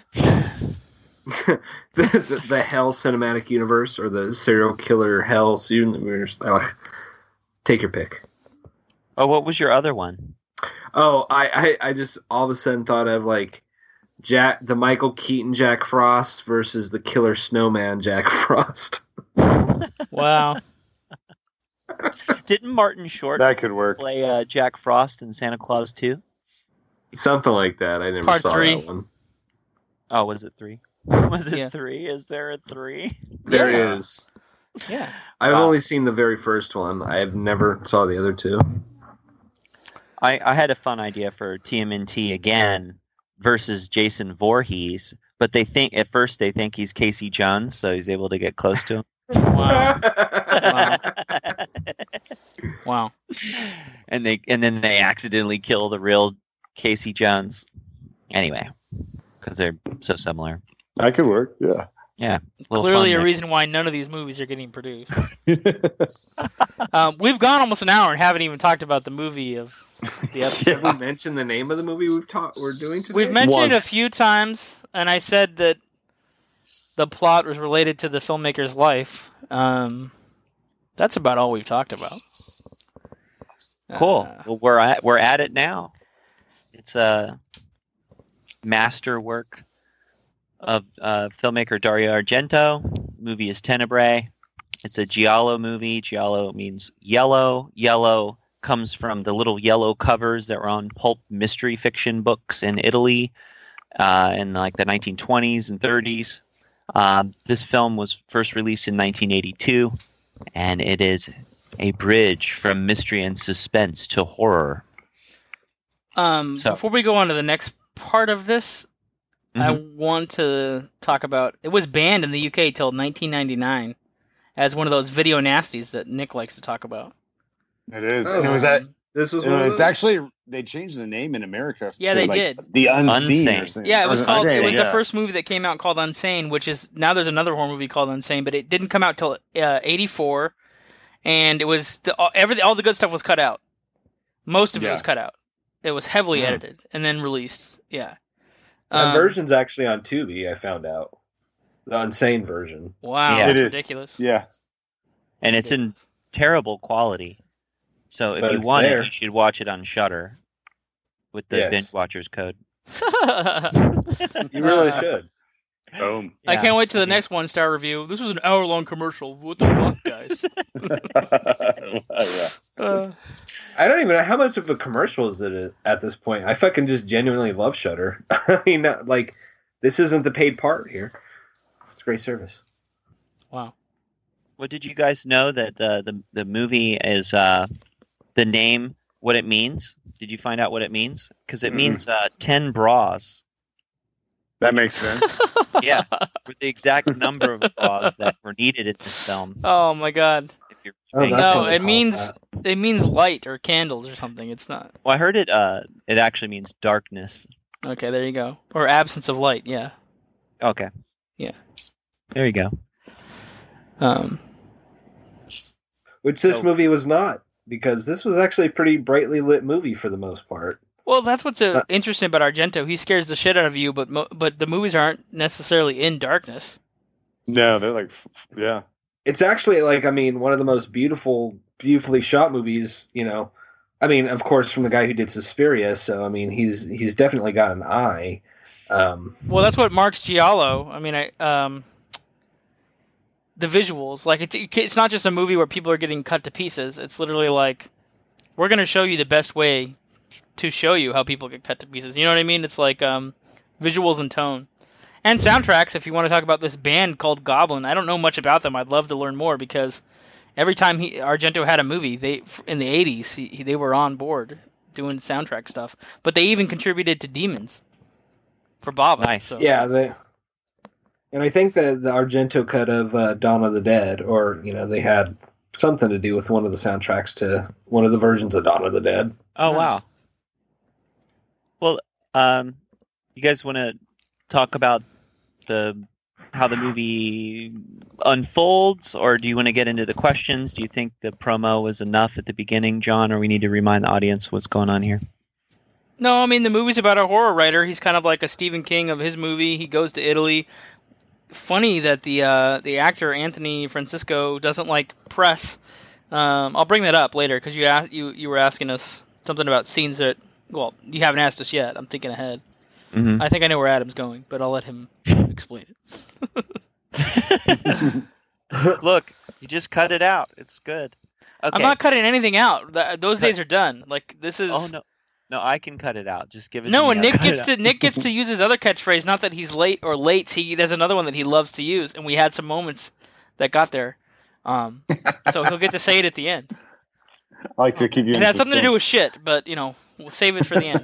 the, the, the Hell Cinematic Universe or the Serial Killer Hell Universe. Uh, take your pick. Oh, what was your other one? Oh, I, I, I just all of a sudden thought of like Jack, the Michael Keaton Jack Frost versus the Killer Snowman Jack Frost. Wow. Didn't Martin Short That could work. play uh, Jack Frost in Santa Claus two? Something like that. I never Part saw three. that one. Oh, was it three? Was it Yeah. three? Is there a three? There Yeah. is. Yeah. I've Wow. only seen the very first one. I've never saw the other two. I, I had a fun idea for T M N T again versus Jason Voorhees, but they think at first they think he's Casey Jones, so he's able to get close to him. Wow. Wow. and they and then they accidentally kill the real Casey Jones. Anyway, because they're so similar. That could work, yeah. Little Clearly fun a there. reason why none of these movies are getting produced. Um, we've gone almost an hour and haven't even talked about the movie of the episode. Did we mention the name of the movie we've taught we're doing today? We've mentioned it a Once. few times, and I said that the plot was related to the filmmaker's life. Um, that's about all we've talked about. Cool. Uh, Well, we're at we're at it now. It's a masterwork of uh, filmmaker Dario Argento. Movie is Tenebrae. It's a giallo movie. Giallo means yellow. Yellow comes from the little yellow covers that were on pulp mystery fiction books in Italy uh, in like the nineteen twenties and thirties. Um, this film was first released in nineteen eighty-two, and it is a bridge from mystery and suspense to horror. Um, So- Before we go on to the next part of this, I want to talk about. It was banned in the U K till nineteen ninety-nine as one of those video nasties that Nick likes to talk about. It is. Oh, and it was that This was it one of was those? actually they changed the name in America. Yeah, to, they like, did. The Unseen. Unsane. Or something. Yeah, it was Or called. It Unsane, was the yeah. first movie that came out called Unsane, which is now there's another horror movie called Unsane, but it didn't come out till uh, eighty-four, and it was the, all, everything. All the good stuff was cut out. Most of it Yeah. was cut out. It was heavily Hmm. edited and then released. Yeah. That Um, version's actually on Tubi, I found out. The Unsane version. Wow, Yeah. that's It is. ridiculous. Yeah. And it's in terrible quality. So if But you it's want there. it, you should watch it on Shudder with the Yes. binge watchers code. You really should. Boom. I Yeah. can't wait to the next one star review. This was an hour long commercial. What the fuck, guys? yeah. Uh, I don't even know how much of a commercial is it at this point. I fucking just genuinely love Shudder. I mean, not- like, this isn't the paid part here. It's great service. wow. Well, did you guys know that the the, the movie is uh, the name, what it means? Did you find out what it means? Because it Mm-mm. means uh, ten bras. That makes sense. Yeah, with the exact number of bras that were needed in this film. Oh my god. If you're Oh, saying. that's No, what they it call means that. it means light or candles or something. It's not. Well, I heard it. Uh, it actually means darkness. Okay, there you go. Or absence of light. Yeah. Okay. Yeah. There you go. Um. Which this So- movie was not, because this was actually a pretty brightly lit movie for the most part. Well, that's what's uh, Uh, interesting about Argento. He scares the shit out of you, but mo- but the movies aren't necessarily in darkness. No, they're like, f- f- yeah. It's actually like, I mean, one of the most beautiful, beautifully shot movies. You know, I mean, of course, from the guy who did Suspiria. So I mean, he's he's definitely got an eye. Um, Well, that's what marks Giallo. I mean, I um. The visuals, like it's it's not just a movie where people are getting cut to pieces. It's literally like, we're gonna show you the best way to show you how people get cut to pieces. You know what I mean? It's like um, visuals and tone. And soundtracks, if you want to talk about this band called Goblin, I don't know much about them. I'd love to learn more, because every time he Argento had a movie, they in the eighties, he, they were on board doing soundtrack stuff. But they even contributed to Demons for Bob. Nice. So. yeah, they, and I think that the Argento cut of uh, Dawn of the Dead, or you know, they had something to do with one of the soundtracks to one of the versions of Dawn of the Dead. Oh Nice. wow. Well, um, you guys want to talk about the how the movie unfolds, or do you want to get into the questions? Do you think the promo was enough at the beginning, John, or we need to remind the audience what's going on here? No, I mean, the movie's about a horror writer. He's kind of like a Stephen King of his movie. He goes to Italy. Funny that the uh, the actor Anthony Francisco doesn't like press. Um, I'll bring that up later, because you, a- you you were asking us something about scenes that, well, you haven't asked us yet. I'm thinking ahead. Mm-hmm. I think I know where Adam's going, but I'll let him explain it. Look, you just cut it out. It's good. Okay. I'm not cutting anything out. Th- those Cut- days are done. Like, this is... Oh no, no, I can cut it out. Just give it. No, to and me. I'll Nick cut it gets out. to Nick gets to use his other catchphrase. Not that he's late or late. He there's another one that he loves to use, and we had some moments that got there. Um, so he'll get to say it at the end. I like to keep you. It in has something to do with suspense. shit, but you know, we'll save it for the end.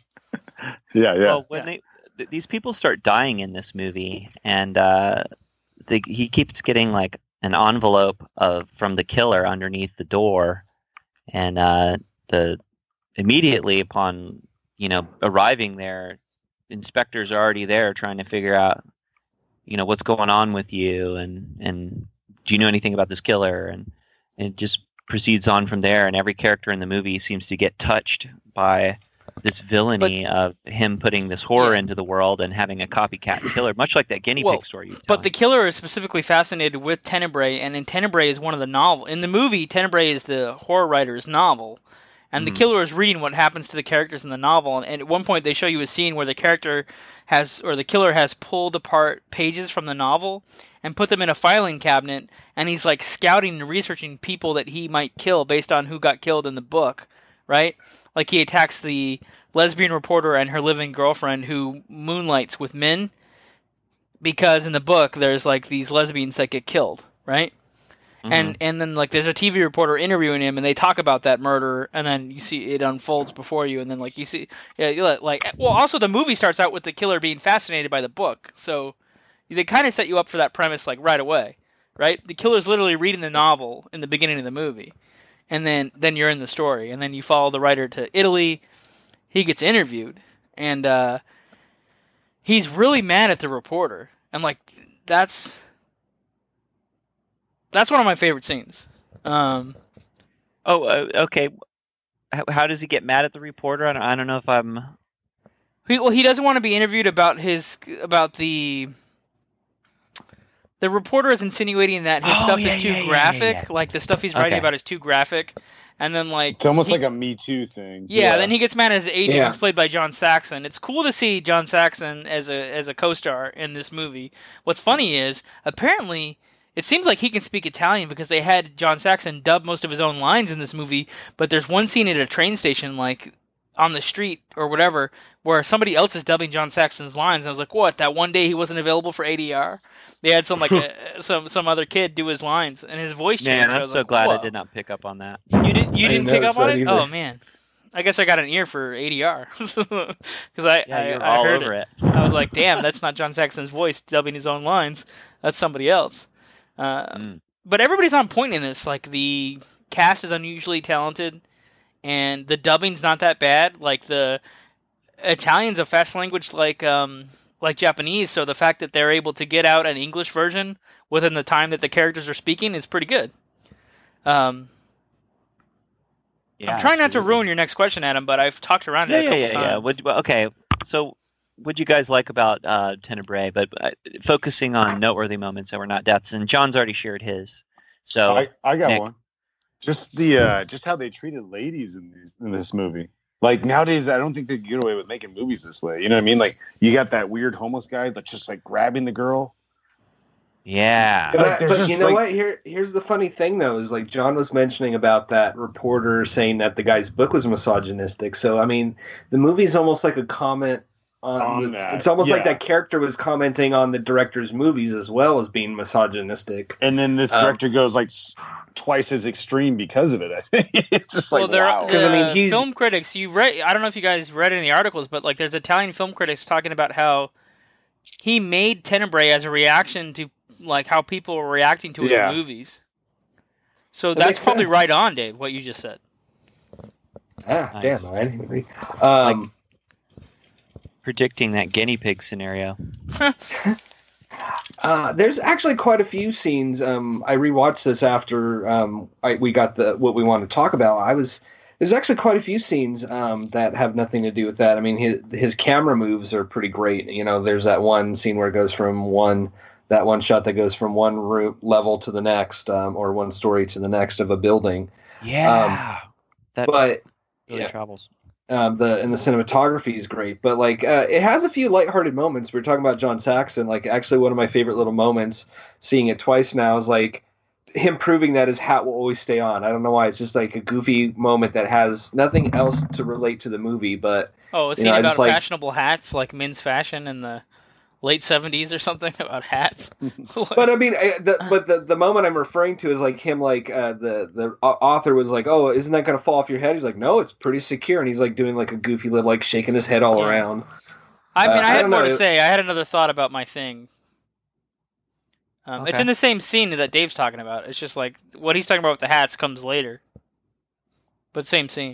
Yeah, yeah. Well, when Yeah. they th- these people start dying in this movie, and uh, they, he keeps getting like an envelope of from the killer underneath the door, and uh, the immediately upon you know arriving there, inspectors are already there trying to figure out you know what's going on with you, and and do you know anything about this killer, and, and it just proceeds on from there, and every character in the movie seems to get touched by this villainy of him putting this horror Yeah. into the world and having a copycat killer, much like that guinea Well, pig story you were But the telling. killer is specifically fascinated with Tenebrae, and in Tenebrae is one of the novel. In the movie, Tenebrae is the horror writer's novel, and the Mhm. killer is reading what happens to the characters in the novel. And, and at one point, they show you a scene where the character has, or the killer has pulled apart pages from the novel and put them in a filing cabinet, and he's like scouting and researching people that he might kill based on who got killed in the book, right? Like he attacks the lesbian reporter and her living girlfriend who moonlights with men, because in the book there's like these lesbians that get killed, right? Mhm. And and then like there's a T V reporter interviewing him, and they talk about that murder, and then you see it unfolds before you, and then like you see, yeah, you let- like well, also the movie starts out with the killer being fascinated by the book, so they kind of set you up for that premise like right away, right? The killer's literally reading the novel in the beginning of the movie, and then then you're in the story, and then you follow the writer to Italy. He gets interviewed, and uh, he's really mad at the reporter, and like that's. That's one of my favorite scenes. Um, Oh, uh, okay. How, how does he get mad at the reporter? I don't, I don't know if I'm. he, well, he doesn't want to be interviewed about his about the. The reporter is insinuating that his Oh, stuff yeah, is too yeah, yeah, yeah, graphic. yeah. Like the stuff he's writing Okay. about is too graphic, and then like It's almost he- like a Me Too thing. yeah, Then he gets mad at his agent, Yeah. who's played by John Saxon. It's cool to see John Saxon as a as a co-star in this movie. What's funny is apparently. It seems like he can speak Italian because they had John Saxon dub most of his own lines in this movie, but there's one scene at a train station, like on the street or whatever, where somebody else is dubbing John Saxon's lines. And I was like, what? That one day he wasn't available for A D R? They had some like a, some some other kid do his lines, and his voice changed. Man, I I'm was so like, glad I whoa. did not pick up on that. You, did, you I didn't didn't pick up notice on that it? either. Oh, man. I guess I got an ear for A D R. Because I, Yeah, I, you're I all heard over it. it. I was like, damn, that's not John Saxon's voice dubbing his own lines. That's somebody else. Uh, Mm. but everybody's on point in this. Like, the cast is unusually talented, and the dubbing's not that bad. Like, the Italian's a fast language like um like Japanese, so the fact that they're able to get out an English version within the time that the characters are speaking is pretty good. Um, Yeah, I'm trying not to absolutely. ruin your next question, Adam, but I've talked around it Yeah, a yeah, couple yeah, times. yeah. What, well, okay, so what do you guys like about uh, Tenebrae? But uh, focusing on noteworthy moments that were not deaths, and John's already shared his. So I, I got Nick. one. Just the uh, just how they treated ladies in these in this movie. Like nowadays, I don't think they get away with making movies this way. You know what I mean? Like you got that weird homeless guy that's just like grabbing the girl. yeah, Like, But, there's but just, you know like- what? Here, here's the funny thing, though, is like John was mentioning about that reporter saying that the guy's book was misogynistic. So, I mean, the movie's almost like a comment on, On the, that, it's almost like yeah. that character was commenting on the director's movies as well as being misogynistic. And then this Um, director goes like s- twice as extreme because of it. I think it's just like well, there, wow. 'Cause, I mean, the he's- film critics. You read? I don't know if you guys read any articles, but like, there's Italian film critics talking about how he made Tenebrae as a reaction to like how people were reacting to his Yeah. movies. So That that's makes probably sense. right on, Dave. What you just said. Ah, Nice. damn, I didn't agree. Um, predicting that guinea pig scenario. Uh, there's actually quite a few scenes. Um, I rewatched this after um, I, we got the what we want to talk about. I was there's actually quite a few scenes um, that have nothing to do with that. I mean, his his camera moves are pretty great. You know, there's that one scene where it goes from one that one shot that goes from one room level to the next, um, or one story to the next of a building. Yeah, that But really yeah. travels. um, the and the cinematography is great, but like uh, it has a few lighthearted moments. We were talking about John Saxon. Like actually, one of my favorite little moments, seeing it twice now, is like him proving that his hat will always stay on. I don't know why. It's just like a goofy moment that has nothing else to relate to the movie. But Oh, a You scene know, I about just like- fashionable hats, like men's fashion in the late seventies or something about hats. but I mean, I, the, but the the moment I'm referring to is like him. Like uh, the the au- author was like, "Oh, isn't that going to fall off your head?" He's like, "No, it's pretty secure." And he's like doing like a goofy little like shaking his head all Yeah. around. I mean, Uh, I I had don't more know. to say. I had another thought about my thing. Um, It's Okay. in the same scene that Dave's talking about. It's just like what he's talking about with the hats comes later, but same scene.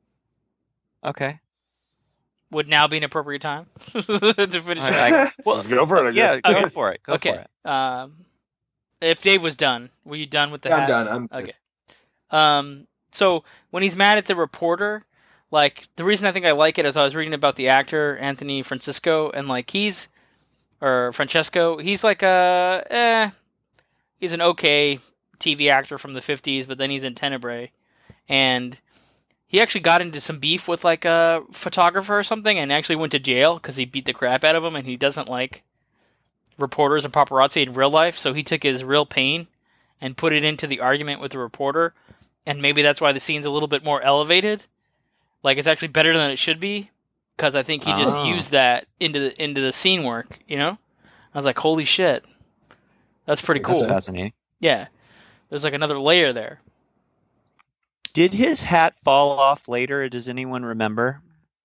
Okay. Would now be an appropriate time to finish. All it? right. Well, Let's go for it. I yeah, guess. go Okay. for it. Go for okay. it. Um, if Dave was done, were you done with the I'm hats? done. I'm good. okay. Um, so when he's mad at the reporter, like the reason I think I like it is I was reading about the actor Anthony Francisco, and like he's or Francesco, he's like a eh, he's an okay T V actor from the fifties, but then he's in Tenebrae, and he actually got into some beef with like a photographer or something, and actually went to jail because he beat the crap out of him, and he doesn't like reporters and paparazzi in real life, so he took his real pain and put it into the argument with the reporter, and maybe that's why the scene's a little bit more elevated. Like it's actually better than it should be, because I think he just Oh. used that into the into the scene work. You know, I was like, holy shit, that's pretty That's cool. fascinating. Yeah, there's like another layer there. Did his hat fall off later? Does anyone remember?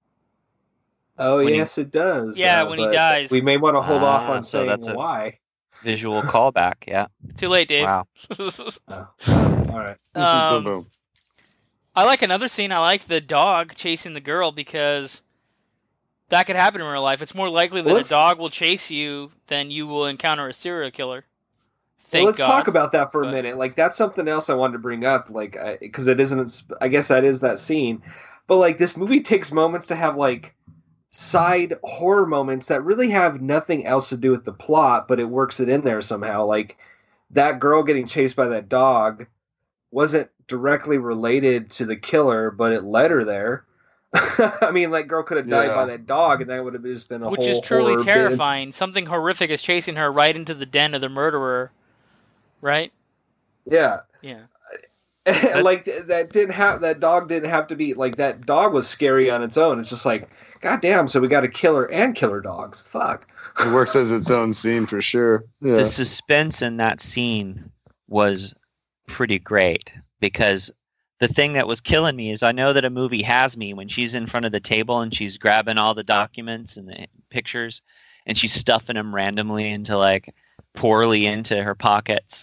Oh When he- yes, it does. Yeah, Uh, when he but dies. we may want to hold off Ah, on so saying that's a- why. Visual callback. Yeah. Too late, Dave. Wow. All right. Um, boom, boom. I like another scene. I like the dog chasing the girl because that could happen in real life. It's more likely that Well, a let's- dog will chase you than you will encounter a serial killer. Thank Well, let's God. talk about that for a But- minute. Like that's something else I wanted to bring up. Like because it isn't. I guess that is that scene. But like this movie takes moments to have like side horror moments that really have nothing else to do with the plot, but it works it in there somehow. Like that girl getting chased by that dog wasn't directly related to the killer, but it led her there. I mean, that girl could have died Yeah. by that dog, and that would have just been a Which whole is truly horror bit. terrifying. Something horrific is chasing her right into the den of the murderer. Right? Yeah. Yeah. like th- that didn't have that dog didn't have to be like that dog was scary on its own. It's just like goddamn. So we got a killer and killer dogs. Fuck. It works as its own scene for sure. Yeah. The suspense in that scene was pretty great because the thing that was killing me is I know that a movie has me when she's in front of the table and she's grabbing all the documents and the pictures and she's stuffing them randomly into like poorly into her pockets.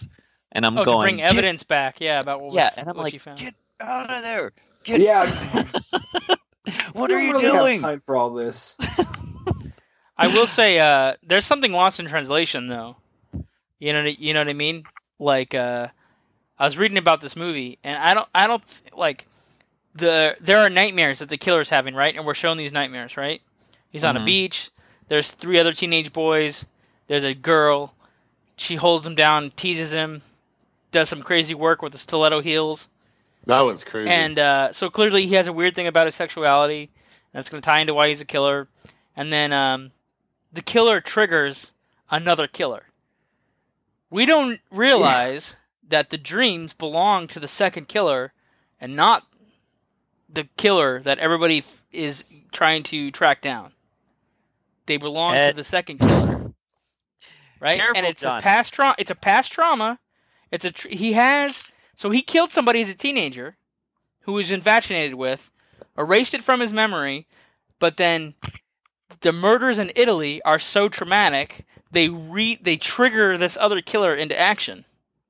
and I'm oh, going to bring "Get-" evidence back, yeah, about what, Yeah, was, and I'm what like, she found. get out of there! Get Yeah. what I are don't you really have doing? time for all this. I will say, uh, there's something lost in translation, though. You know, you know what I mean? Like, uh, I was reading about this movie, and I don't, I don't like the. There are nightmares that the killer's having, right? And we're shown these nightmares, right? He's on a Mhm. beach. There's three other teenage boys. There's a girl. She holds him down, teases him, does some crazy work with the stiletto heels. That was crazy. And uh, so clearly he has a weird thing about his sexuality. That's going to tie into why he's a killer. And then um, the killer triggers another killer. We don't realize that the dreams belong to the second killer and not the killer that everybody f- is trying to track down. They belong Ed. to the second killer. Right? Careful, and it's John. a past trauma. It's a past trauma. It's a tr- he has so he killed somebody as a teenager who he was infatuated with, erased it from his memory, but then the murders in Italy are so traumatic, they re they trigger this other killer into action.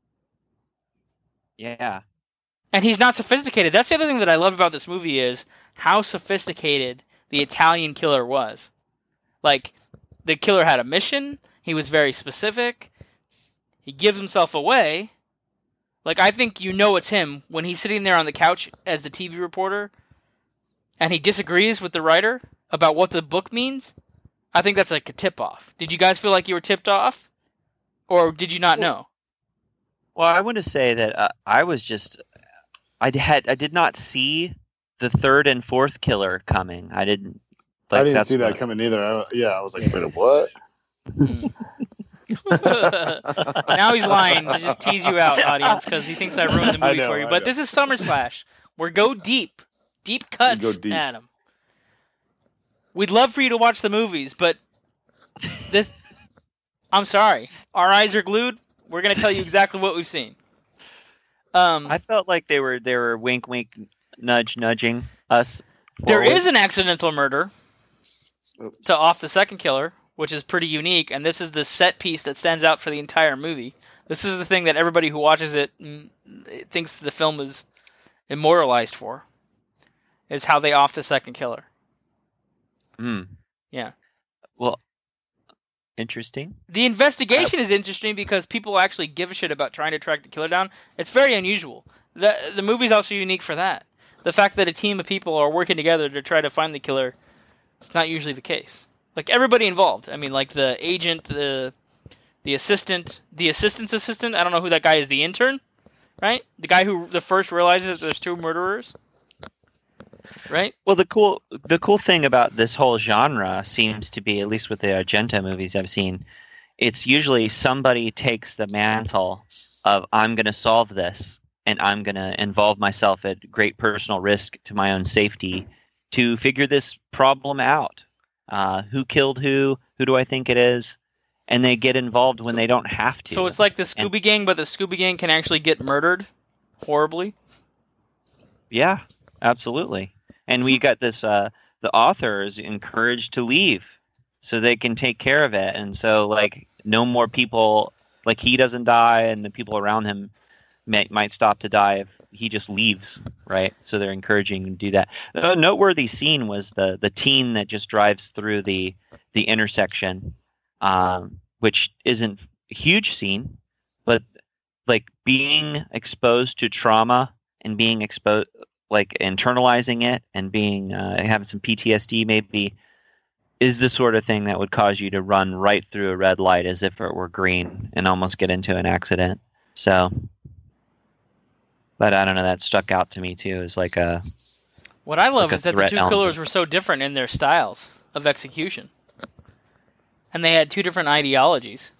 Yeah. And he's not sophisticated. That's the other thing that I love about this movie is how sophisticated the Italian killer was. Like, the killer had a mission, he was very specific, he gives himself away. Like, I think you know it's him when he's sitting there on the couch as the T V reporter and he disagrees with the writer about what the book means. I think that's like a tip-off. Did you guys feel like you were tipped off? Or did you not know? Well, I want to say that uh, I was just, I had, I did not see the third and fourth killer coming. I didn't. Like, I didn't that's see that what- coming either. I, yeah, I was like, wait, what? Now he's lying to just tease you out, audience, because he thinks I ruined the I movie know, for you. I But know. this is Summer Slash. We're go deep. Deep cuts, go deep. Adam. We'd love for you to watch the movies, but this... I'm sorry. Our eyes are glued. We're going to tell you exactly what we've seen. Um, I felt like they were, they were wink, wink, nudge, nudging us. there forward. is an accidental murder Oops. to off the second killer, which is pretty unique, and this is the set piece that stands out for the entire movie. This is the thing that everybody who watches it mm, thinks the film is immortalized for, is how they off the second killer. Hmm. Yeah. Well, interesting. The investigation is interesting because people actually give a shit about trying to track the killer down. It's very unusual. The the movie's also unique for that. The fact that a team of people are working together to try to find the killer, it's not usually the case. Like, everybody involved. I mean, like, the agent, the the assistant, the assistant's assistant, I don't know who that guy is, the intern, right? The guy who the first realizes that there's two murderers, right? Well, the cool the cool thing about this whole genre seems to be, at least with the Argento movies I've seen, it's usually somebody takes the mantle of I'm going to solve this and I'm going to involve myself at great personal risk to my own safety to figure this problem out. Uh, who killed who? Who do I think it is? And they get involved when So- they don't have to. So it's like the Scooby Gang, but the Scooby Gang can actually get murdered horribly. Yeah, absolutely. And we got this, uh, the author is encouraged to leave so they can take care of it. And so, like, no more people, like, he doesn't die and the people around him may, might stop to die if he just leaves, right? So they're encouraging him to do that. A noteworthy scene was the, the teen that just drives through the, the intersection, um, which isn't a huge scene, but, like, being exposed to trauma and being exposed, like internalizing it and being uh, having some P T S D maybe is the sort of thing that would cause you to run right through a red light as if it were green and almost get into an accident. So, but I don't know, that stuck out to me too as like a What I love Like a is that the threat two element. killers were so different in their styles of execution. And they had two different ideologies.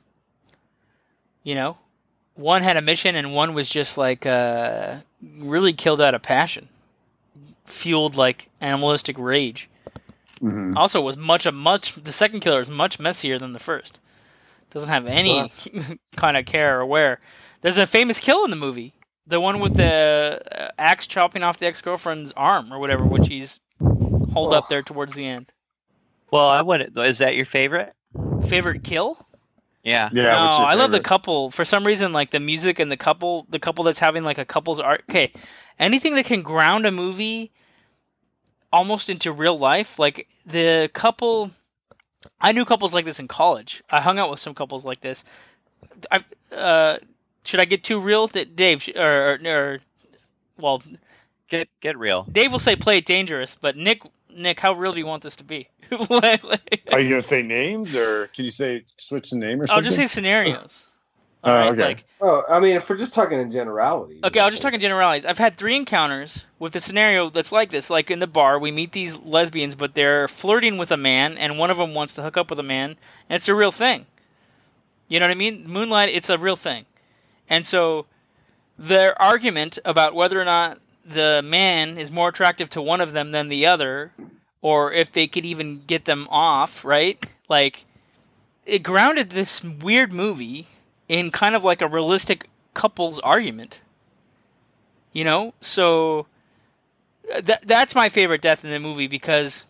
You know? One had a mission and one was just like uh, really killed out of passion. Fueled like animalistic rage. Mhm. Also was much a much the second killer is much messier than the first. Doesn't have any kind of care or aware. There's a famous kill in the movie. The one with the uh, axe chopping off the ex-girlfriend's arm or whatever, which he's hold up there towards the end. well, I would. Is that your favorite? Favorite kill? Yeah. Yeah, no, what's your I love the favorite? couple. For some reason, like the music and the couple, the couple that's having like a couple's art. Okay, anything that can ground a movie almost into real life, like the couple. I knew couples like this in college. I hung out with some couples like this. I uh, should I get too real? That Dave sh- or, or or well, Get get real. Dave will say play it dangerous, but Nick Nick, how real do you want this to be? Like- like- Are you gonna say names, or can you say switch the name or something? I'll just say scenarios. Oh, Alright, okay. like- Oh, I mean, if we're just talking in generalities. Okay, I'll just talk in generalities. I've had three encounters with a scenario that's like this. Like in the bar, we meet these lesbians, but they're flirting with a man, and one of them wants to hook up with a man, and it's a real thing. You know what I mean? Moonlight, it's a real thing. And so their argument about whether or not the man is more attractive to one of them than the other, or if they could even get them off, right? Like, it grounded this weird movie in kind of like a realistic couple's argument. You know? So th- that's my favorite death in the movie because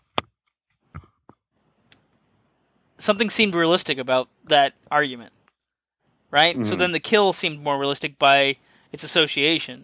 something seemed realistic about that argument. Right? So Mhm. then the kill seemed more realistic by its association.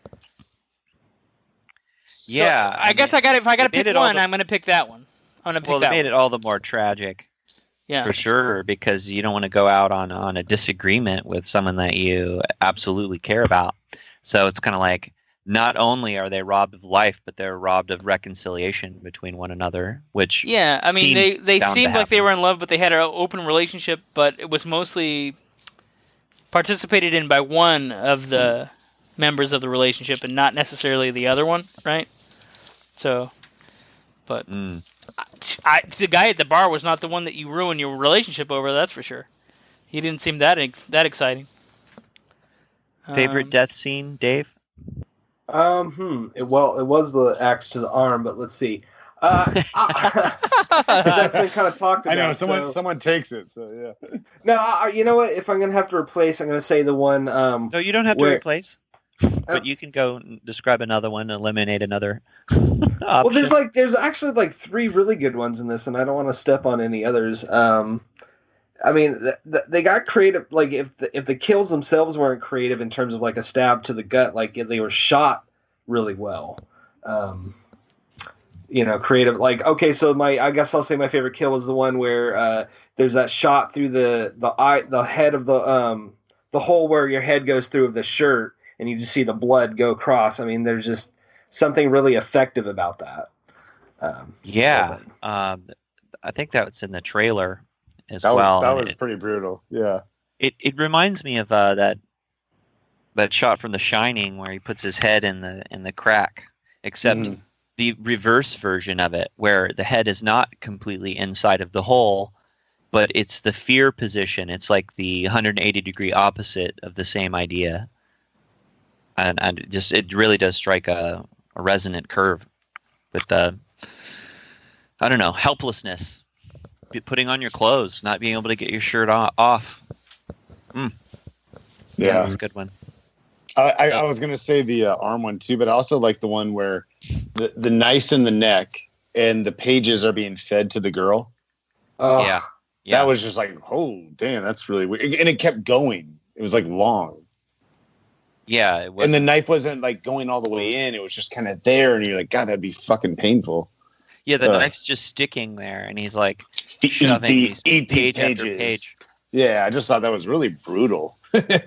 So Yeah, I, I guess mean, I got if I got to they made pick it all one, the- I'm going to pick that one. I'm going to pick Well, that they made one. it all the more tragic. Yeah. For sure, because you don't want to go out on on a disagreement with someone that you absolutely care about. So it's kind of like not only are they robbed of life, but they're robbed of reconciliation between one another, which Yeah, I mean they seemed they bound to seemed like they happen. were in love, but they had an open relationship, but it was mostly participated in by one of the members of the relationship and not necessarily the other one, right? So, but Mm. I, the guy at the bar was not the one that you ruined your relationship over. That's for sure. He didn't seem that that exciting. Favorite Um, death scene, Dave? Um, hmm. It, well, it was the axe to the arm, but let's see. Uh, I, that's been kind of talked I about. know someone so- someone takes it, so yeah. No, I, you know what? If I'm gonna have to replace, I'm gonna say the one. Um, No, you don't have to Where- replace, Uh, but you can go and describe another one, eliminate another. well, there's option. like there's actually like three really good ones in this, and I don't want to step on any others. Um, I mean, th- th- they got creative. Like if the, if the kills themselves weren't creative in terms of like a stab to the gut, like they were shot really well. Um, you know, creative. Like okay, so my I guess I'll say my favorite kill is the one where uh, there's that shot through the the eye, the head of the um the hole where your head goes through of the shirt, and you just see the blood go across. I mean, there's just something really effective about that. Um, Yeah, um, I think that's in the trailer as That was well. that and was it, pretty brutal. Yeah. it it reminds me of uh, that that shot from The Shining where he puts his head in the in the crack, except Mhm. the reverse version of it, where the head is not completely inside of the hole, but it's the fear position. It's like the one hundred eighty degree opposite of the same idea, and and it just it really does strike a, a resonant curve with the I don't know helplessness, Be- putting on your clothes, not being able to get your shirt o- off. Yeah. That's a good one. I, I, I was gonna say the uh, arm one too, but I also like the one where the the knife's in the neck and the pages are being fed to the girl. oh, Yeah, yeah. That was just like, oh damn, that's really weird. And it kept going. It was like long. Yeah, it was. And the knife wasn't like going all the way in. It was just kind of there, and you're like, God, that'd be fucking painful. yeah, the uh, knife's just sticking there, and he's like Eat, shoving the- these eat these page after pages. page. Yeah, I just thought that was really brutal.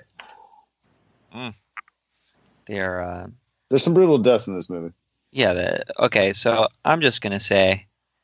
They're uh, There's some brutal deaths in this movie. yeah. The, okay, so I'm just gonna say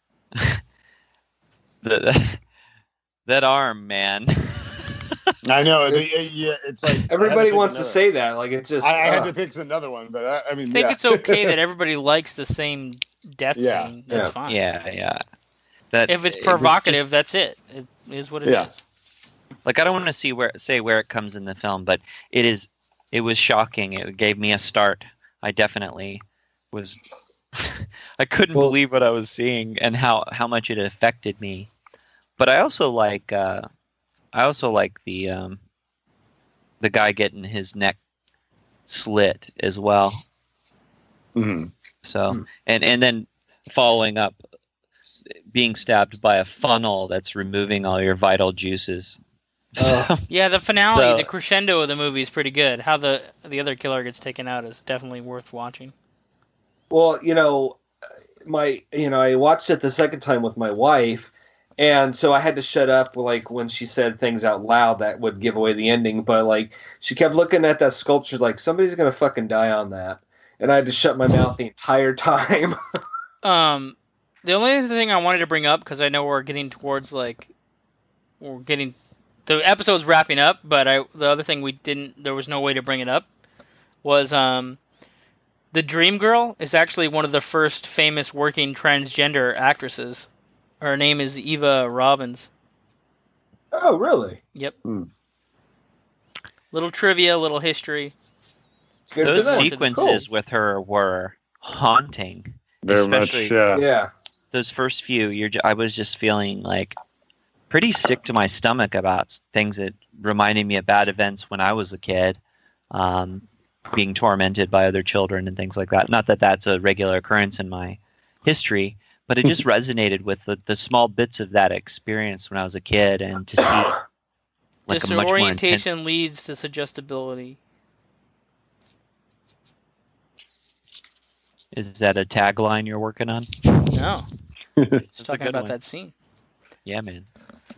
the, the that arm, man. I know. the- yeah, it's like I had to everybody pick wants to another. say that. Like it's just. I, I had uh, to pick another one, but I, I mean, I think yeah. it's okay that everybody likes the same death Yeah, scene. That's yeah. fine. yeah, yeah. That If it's it was provocative, just- that's it. It is what it is. Yeah. like I don't want to see where say where it comes in the film, but it is. It was shocking. It gave me a start. I definitely was. I couldn't Well- believe what I was seeing and how how much it affected me. But I also like. Uh, I also like the um, the guy getting his neck slit as well. Mhm. So Hmm. and and then following up, being stabbed by a funnel that's removing all your vital juices. Uh, Yeah, the finale, So- the crescendo of the movie is pretty good. How the the other killer gets taken out is definitely worth watching. Well, you know, my you know, I watched it the second time with my wife, and so I had to shut up like when she said things out loud that would give away the ending. But like she kept looking at that sculpture like somebody's gonna fucking die on that, and I had to shut my mouth the entire time. Um, the only other thing I wanted to bring up, because I know we're getting towards like we're getting the episode's wrapping up, but I the other thing we didn't there was no way to bring it up was um the Dream Girl is actually one of the first famous working transgender actresses. Her name is Eva Robbins. Oh, really? Yep. Hmm. Little trivia, little history. Good Those for them. sequences with her were haunting. Very much, Especially- yeah. Cool. Yeah. Those first few, you're, ju- I was just feeling like pretty sick to my stomach about s- things that reminded me of bad events when I was a kid, um, being tormented by other children and things like that. Not that that's a regular occurrence in my history, but it just resonated with the, the small bits of that experience when I was a kid, and to see like a much more intense. Disorientation leads to suggestibility. Is that a tagline you're working on? No, just That's a talking good about one. that scene. Yeah, man.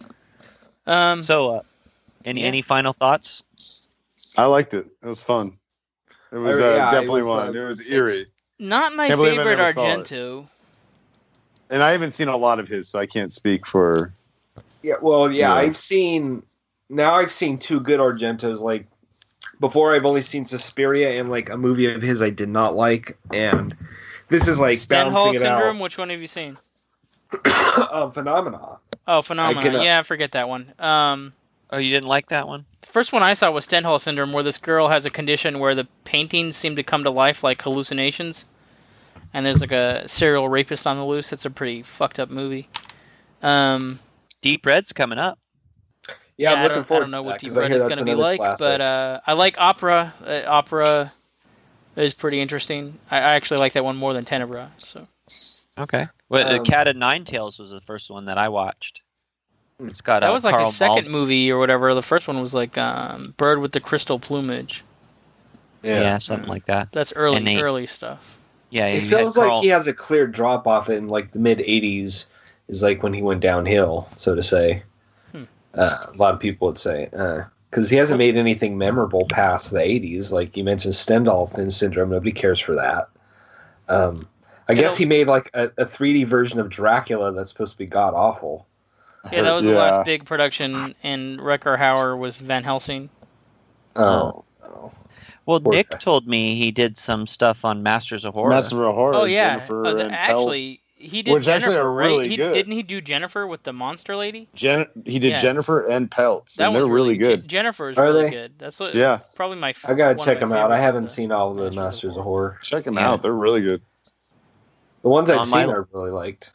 Um, So, uh, any Yeah. any final thoughts? I liked it. It was fun. It was I- uh, yeah, it definitely was, one. uh, it was eerie. not my Can't believe I favorite never saw it. Argento. And I haven't seen a lot of his, so I can't speak for. Yeah, well, yeah, Yeah. I've seen now. I've seen two good Argentos. Like before, I've only seen Suspiria and like a movie of his I did not like, and this is like Stenhall balancing it syndrome. Which one have you seen? out. um, Phenomena. Oh, Phenomena. can, uh, yeah, I forget that one. Um, Oh, you didn't like that one? the first one I saw was Stenhall syndrome, where this girl has a condition where the paintings seem to come to life like hallucinations, and there's like a serial rapist on the loose. It's a pretty fucked up movie. Um, Deep Red's coming up. Yeah, I'm I looking don't, forward I don't know to what that, Deep 'cause I Red hear is that's going to be another like, classic. but uh, I like Opera. Uh, Opera is pretty interesting. I, I actually like that one more than Tenebra. So Okay. Well, Um, uh, Cat of Nine Tails was the first one that I watched. It's got that uh, was like Karl a second Mal- movie or whatever. The first one was like um, Bird with the Crystal Plumage. yeah. something like that. That's early, And they- early stuff. Yeah, it you feels had like Karl- he has a clear drop off in like the mid eighties. Is like when he went downhill, so to say. Hmm. Uh, a lot of people would say because he hasn't made anything memorable past the eighties. Like you mentioned, Stendhal Thin Syndrome. Nobody cares for that. Um, I You guess know- he made like a, a three D version of Dracula that's supposed to be god awful. Yeah, that was the Yeah. last big production, and Wrecker Hauer was Van Helsing. Oh, Well, Poor Nick guy. told me he did some stuff on Masters of Horror. Master of Horror. Oh yeah, Jennifer Oh, the- and actually, Peltz. he did Which actually Jennifer, are right? really he, good. Didn't he do Jennifer with the monster lady? Jen- he did Yeah. Jennifer and Peltz, That and they're one's really good. Je- Jennifer is Are really they? good. That's what, Yeah. probably my. f- I gotta one check of them my out. I favorites haven't of the seen all of the Masters of Masters of Horror. Horror. Check them Yeah. out; they're really good. The ones I've On my- seen, I really liked.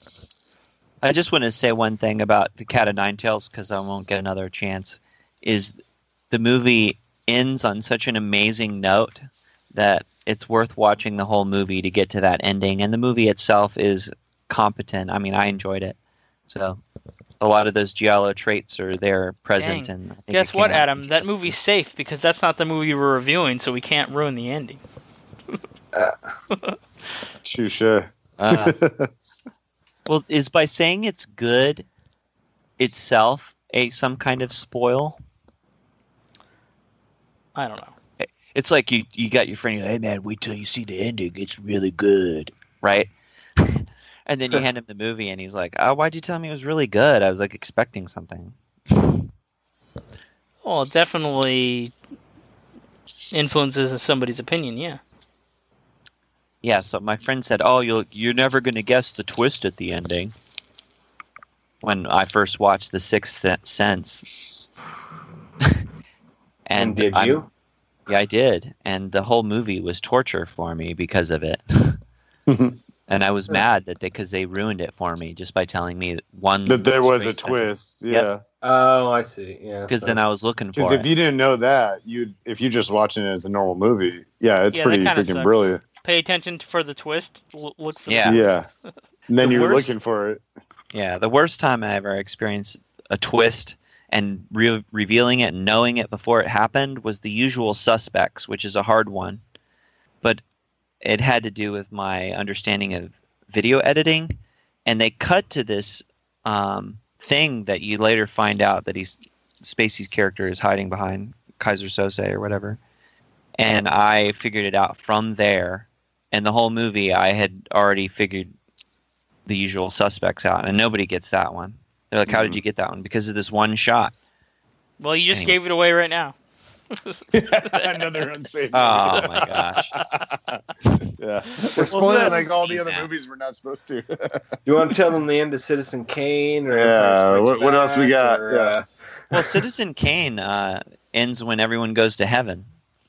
I just want to say one thing about the Cat of Nine Tails because I won't get another chance. Is the movie ends on such an amazing note that it's worth watching the whole movie to get to that ending, and the movie itself is competent. I mean, I enjoyed it. So a lot of those giallo traits are there present. Dang. And I think Guess it came what, out Adam? pretty That well. movie's safe because that's not the movie we're reviewing, so we can't ruin the ending. Touche. Uh, well, is by saying it's good itself a some kind of spoil? I don't know. It's like you you got your friend, you're like, hey man, wait till you see the ending. It's really good, right? And then you hand him the movie, and he's like, "Oh, why'd you tell me it was really good? I was like expecting something." Well, it definitely influences somebody's opinion. Yeah. Yeah. So my friend said, "Oh, you'll you're never gonna guess the twist at the ending." When I first watched The Sixth Sense, and, And did I'm- you? Yeah, I did, and the whole movie was torture for me because of it. And I was Yeah. mad that they because they ruined it for me just by telling me one That there was a straight sentence. twist. Yeah. Oh, I see. Yeah. Because then I was looking Because for if it. you didn't know that, you if you're just watching it as a normal movie, yeah, it's Yeah, that pretty kinda freaking sucks. brilliant. Pay attention for the twist. L- look for Yeah. the Yeah. And then The you're worst- looking for it. Yeah, the worst time I ever experienced a twist and re- revealing it and knowing it before it happened was The Usual Suspects, which is a hard one. But it had to do with my understanding of video editing. And they cut to this um, thing that you later find out that he's Spacey's character is hiding behind Kaiser Sose or whatever. And I figured it out from there. And the whole movie, I had already figured The Usual Suspects out. And nobody gets that one. They're like, how did you get that one? Because of this one shot. Well, you just Dang. gave it away right now. Another unsafe. Oh, my gosh. Yeah, we're spoiling that's- like all the other Yeah. movies we're not supposed to. You want to tell them the end of Citizen Kane? Or Yeah, Empire Strikes what- what else we Back, got? or, Yeah. uh, Well, Citizen Kane uh, ends when everyone goes to heaven.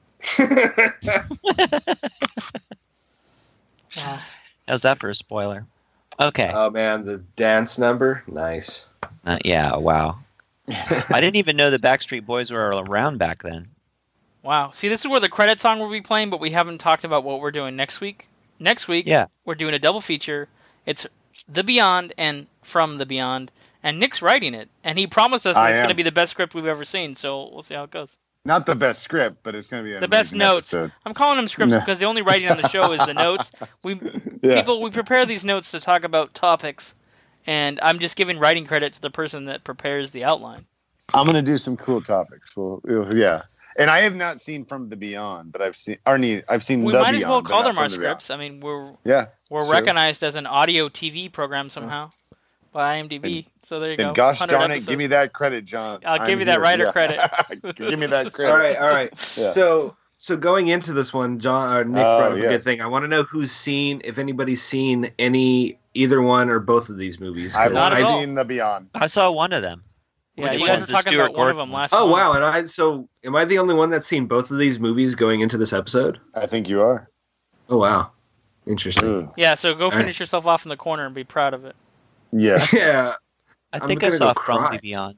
Wow. How's that for a spoiler? Okay. Oh man, the dance number, nice. Uh, yeah, wow. I didn't even know the Backstreet Boys were around back then. Wow. See, this is where the credit song will be playing, but we haven't talked about what we're doing next week. Next week, Yeah. we're doing a double feature. It's The Beyond and From the Beyond, and Nick's writing it, and he promised us that I it's am. going to be the best script we've ever seen. So we'll see how it goes. Not the best script, but it's going to be an The best amazing notes. episode. I'm calling them scripts No. because the only writing on the show is the notes. We Yeah. people we prepare these notes to talk about topics, and I'm just giving writing credit to the person that prepares the outline. I'm going to do some cool topics. Well, yeah, and I have not seen From the Beyond, but I've seen. Or need, I've seen. We the might as well Beyond, but call not them our From the Beyond. scripts. I mean, we're Yeah, we're sure. recognized as an audio T V program somehow by IMDb. So there you Then go. gosh one hundred darn it, episodes. give me that credit, John. I'll I'm give you that here. writer Yeah. credit. Give me that credit. All right, all right. Yeah. So, so going into this one, John or Nick Oh, brought up a good yes. thing. I want to know who's seen, if anybody's seen any, either one or both of these movies. I've Not at only all. seen The Beyond. I saw one of them. Yeah, Which you one guys was were the talking Stuart about one of Gordon them last Oh month. wow! And I so am I the only one that's seen both of these movies going into this episode? I think you are. Oh wow, interesting. Ooh. Yeah, so go All finish yourself off in the corner and be proud of it. Yeah. Yeah, I I'm think I gonna saw go From cry. the Beyond.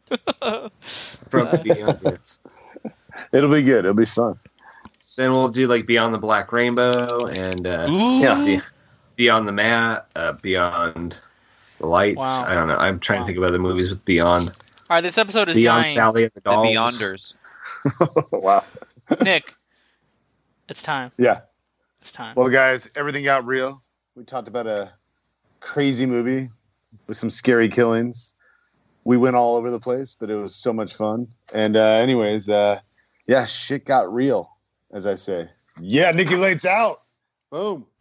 from the Beyond. Yes. It'll be good. It'll be fun. Then we'll do like Beyond the Black Rainbow and uh, Ooh. yeah, Be- Beyond the Mat, uh, Beyond the Lights. Wow. I don't know. I'm trying Wow. to think of other movies with Beyond. All right, this episode is Beyond dying. Valley of the The Dolls. Beyonders. Wow. Nick, it's time. Yeah. It's time. Well, guys, everything got real. We talked about a crazy movie with some scary killings. We went all over the place, but it was so much fun. And uh, anyways, uh, yeah, shit got real, as I say. Yeah, Nikki Late's out. Boom.